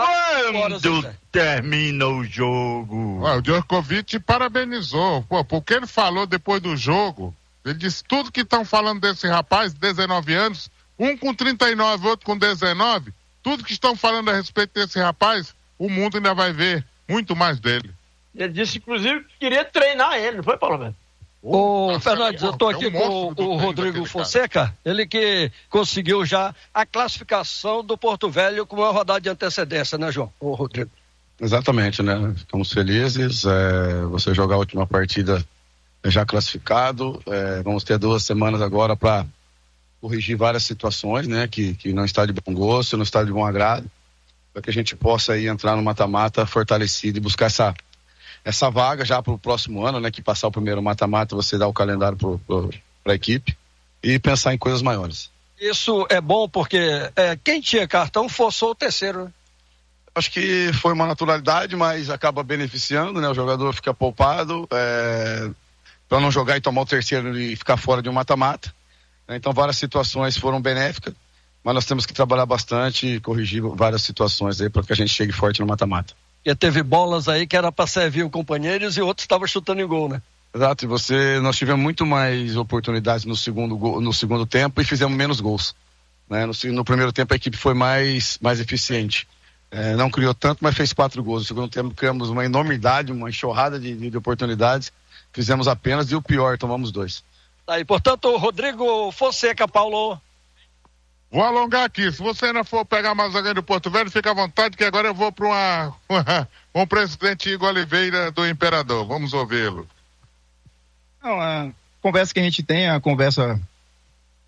Quando termina o jogo? Ué, o Djokovic parabenizou. Pô, porque ele falou depois do jogo. Ele disse tudo que estão falando desse rapaz, dezenove anos, um com trinta e nove, outro com dezenove. Tudo que estão falando a respeito desse rapaz, o mundo ainda vai ver muito mais dele. Ele disse, inclusive, que queria treinar ele, não foi, Paulo Roberto? Ô, oh, Fernandes, eu estou aqui é um com o Rodrigo Fonseca, cara. Ele que conseguiu já a classificação do Porto Velho com uma rodada de antecedência, né, João? Ô, Rodrigo. Exatamente, né? Ficamos felizes, é, você jogar a última partida já classificado, é, vamos ter duas semanas agora para corrigir várias situações, né? Que, que não está de bom gosto, não está de bom agrado, para que a gente possa aí entrar no mata-mata fortalecido e buscar essa essa vaga já para o próximo ano, né? Que passar o primeiro mata-mata, você dá o calendário para a equipe e pensar em coisas maiores. Isso é bom porque é, quem tinha cartão forçou o terceiro, né? Acho que foi uma naturalidade, mas acaba beneficiando, né? O jogador fica poupado é, para não jogar e tomar o terceiro e ficar fora de um mata-mata. Né? Então várias situações foram benéficas, mas nós temos que trabalhar bastante e corrigir várias situações aí para que a gente chegue forte no mata-mata. E teve bolas aí que era para servir o companheiros e outros estavam chutando em gol, né? Exato, e você, nós tivemos muito mais oportunidades no segundo, gol, no segundo tempo e fizemos menos gols. Né? No, no primeiro tempo a equipe foi mais, mais eficiente. É, não criou tanto, mas fez quatro gols. No segundo tempo criamos uma enormidade, uma enxurrada de, de oportunidades. Fizemos apenas e o pior, tomamos dois. Aí, portanto, o Rodrigo Fonseca, Paulo. Vou alongar aqui. Se você ainda for pegar mais alguém do Porto Velho, fica à vontade, que agora eu vou para uma, uma, um presidente Igor Oliveira do Imperador. Vamos ouvi-lo. Não, a conversa que a gente tem, a conversa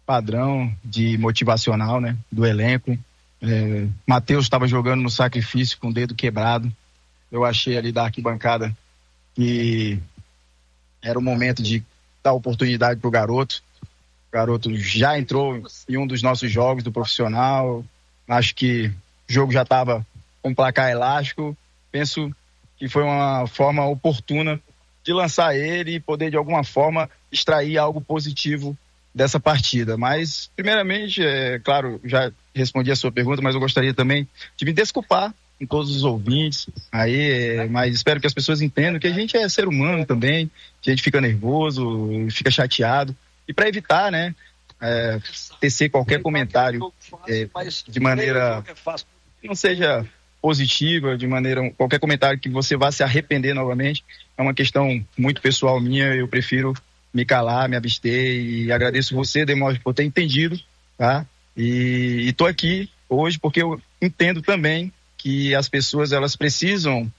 padrão de motivacional, né, do elenco. É, Matheus estava jogando no sacrifício com o dedo quebrado. Eu achei ali da arquibancada que era o momento de dar oportunidade para o garoto. O garoto já entrou em um dos nossos jogos do profissional. Acho que o jogo já estava com placar elástico. Penso que foi uma forma oportuna de lançar ele e poder, de alguma forma, extrair algo positivo dessa partida. Mas, primeiramente, é claro, já respondi a sua pergunta, mas eu gostaria também de me desculpar com todos os ouvintes aí, é, mas espero que as pessoas entendam que a gente é ser humano também, que a gente fica nervoso, fica chateado, e para evitar, né, é, tecer qualquer comentário é, de maneira que não seja positiva, de maneira, qualquer comentário que você vá se arrepender novamente, é uma questão muito pessoal minha, eu prefiro me calar, me abster, e agradeço você, Demóstenes, por ter entendido, tá? E estou aqui hoje porque eu entendo também que as pessoas, elas precisam,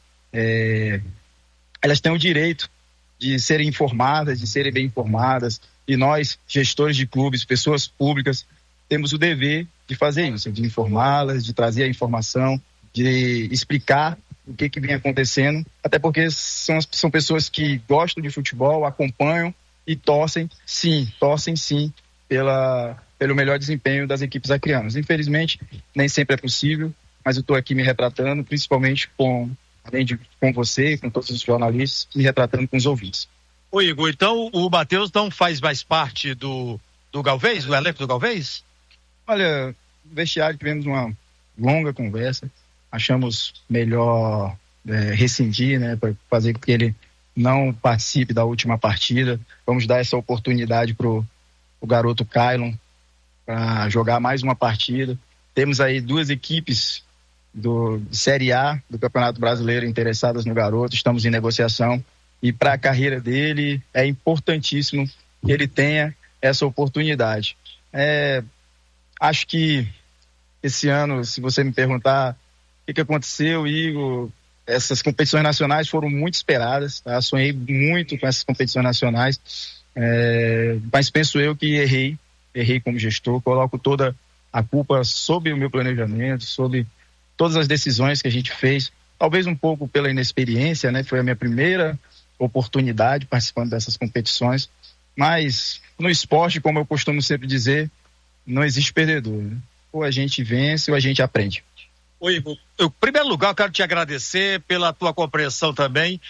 é, elas têm o direito de serem informadas, de serem bem informadas, e nós, gestores de clubes, pessoas públicas, temos o dever de fazer isso, de informá-las, de trazer a informação, de explicar o que que vem acontecendo, até porque são, são pessoas que gostam de futebol, acompanham e torcem, sim, torcem sim, pela, pelo melhor desempenho das equipes acrianas. Infelizmente, nem sempre é possível, mas eu estou aqui me retratando, principalmente com, além de com você, com todos os jornalistas, me retratando com os ouvintes. Ô Igor, então o Matheus não faz mais parte do, do Galvez, do elenco do Galvez? Olha, no vestiário tivemos uma longa conversa, achamos melhor é, rescindir, né, para fazer com que ele não participe da última partida. Vamos dar essa oportunidade pro o garoto Kailon para jogar mais uma partida. Temos aí duas equipes do Série A do Campeonato Brasileiro interessadas no garoto, estamos em negociação, e para a carreira dele é importantíssimo que ele tenha essa oportunidade. É, acho que esse ano, se você me perguntar o que, que aconteceu, Igor, essas competições nacionais foram muito esperadas, tá? Sonhei muito com essas competições nacionais, é, mas penso eu que errei, errei como gestor, coloco toda a culpa sobre o meu planejamento, sobre todas as decisões que a gente fez, talvez um pouco pela inexperiência, né? Foi a minha primeira oportunidade participando dessas competições, mas no esporte, como eu costumo sempre dizer, não existe perdedor, né? Ou a gente vence ou a gente aprende. Oi, Igor. Eu, em primeiro lugar, eu quero te agradecer pela tua compreensão também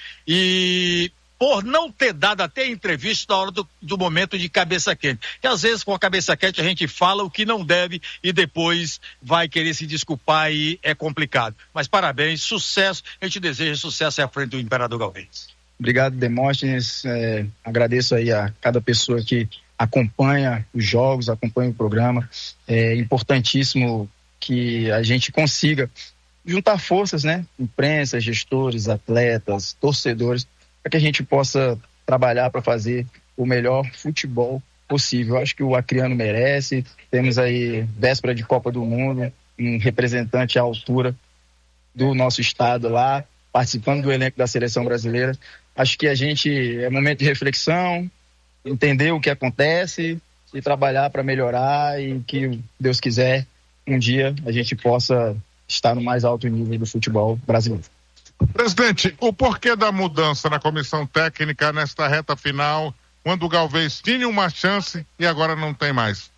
e por não ter dado até entrevista na hora do, do momento de cabeça quente. Que às vezes com a cabeça quente a gente fala o que não deve e depois vai querer se desculpar e é complicado. Mas parabéns, sucesso, a gente deseja sucesso à frente do Imperador Galvez. Obrigado, Demóstenes, é, agradeço aí a cada pessoa que acompanha os jogos, acompanha o programa. É importantíssimo que a gente consiga juntar forças, né? Imprensa, gestores, atletas, torcedores, para que a gente possa trabalhar para fazer o melhor futebol possível. Eu acho que o acriano merece. Temos aí, véspera de Copa do Mundo, um representante à altura do nosso estado lá, participando do elenco da seleção brasileira. Acho que a gente, é momento de reflexão, entender o que acontece e trabalhar para melhorar, e que, Deus quiser, um dia a gente possa estar no mais alto nível do futebol brasileiro. Presidente, o porquê da mudança na comissão técnica nesta reta final, quando o Galvez tinha uma chance e agora não tem mais?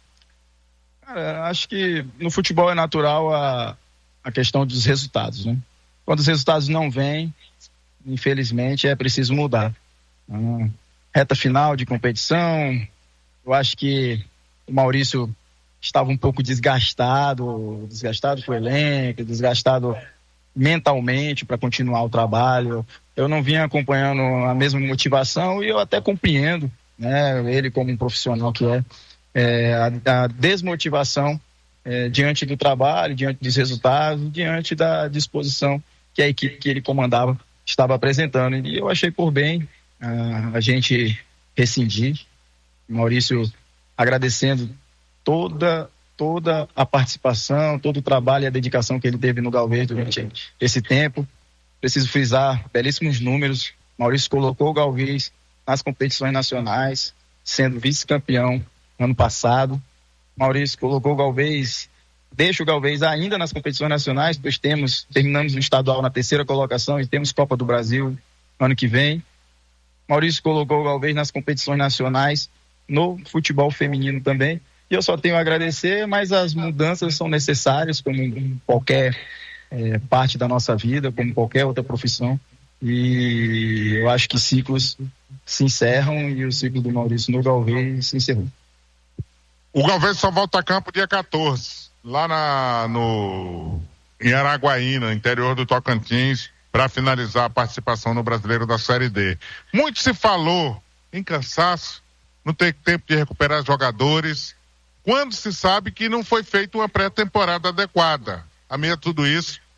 Cara, acho que no futebol é natural a, a questão dos resultados, né? Quando os resultados não vêm, infelizmente é preciso mudar. Ah, reta final de competição, eu acho que o Maurício estava um pouco desgastado, desgastado com o elenco, desgastado mentalmente para continuar o trabalho. Eu não vinha acompanhando a mesma motivação, e eu até compreendo, né, ele como um profissional que é, é a, a desmotivação é, diante do trabalho, diante dos resultados, diante da disposição que a equipe que ele comandava estava apresentando. E eu achei por bem a, a gente rescindir. Maurício agradecendo toda toda a participação, todo o trabalho e a dedicação que ele teve no Galvez durante esse tempo. Preciso frisar belíssimos números. Maurício colocou o Galvez nas competições nacionais, sendo vice-campeão ano passado. Maurício colocou o Galvez, deixa o Galvez ainda nas competições nacionais, pois temos, terminamos o estadual na terceira colocação e temos Copa do Brasil ano que vem. Maurício colocou o Galvez nas competições nacionais, no futebol feminino também. E eu só tenho a agradecer, mas as mudanças são necessárias, como em qualquer é, parte da nossa vida, como qualquer outra profissão. E eu acho que ciclos se encerram e o ciclo do Maurício no Galvez se encerrou. O Galvez só volta a campo dia quatorze, lá na, no, em Araguaína, interior do Tocantins, para finalizar a participação no Brasileiro da Série D. Muito se falou em cansaço, não ter tempo de recuperar jogadores, quando se sabe que não foi feita uma pré-temporada adequada. A meio de tudo isso,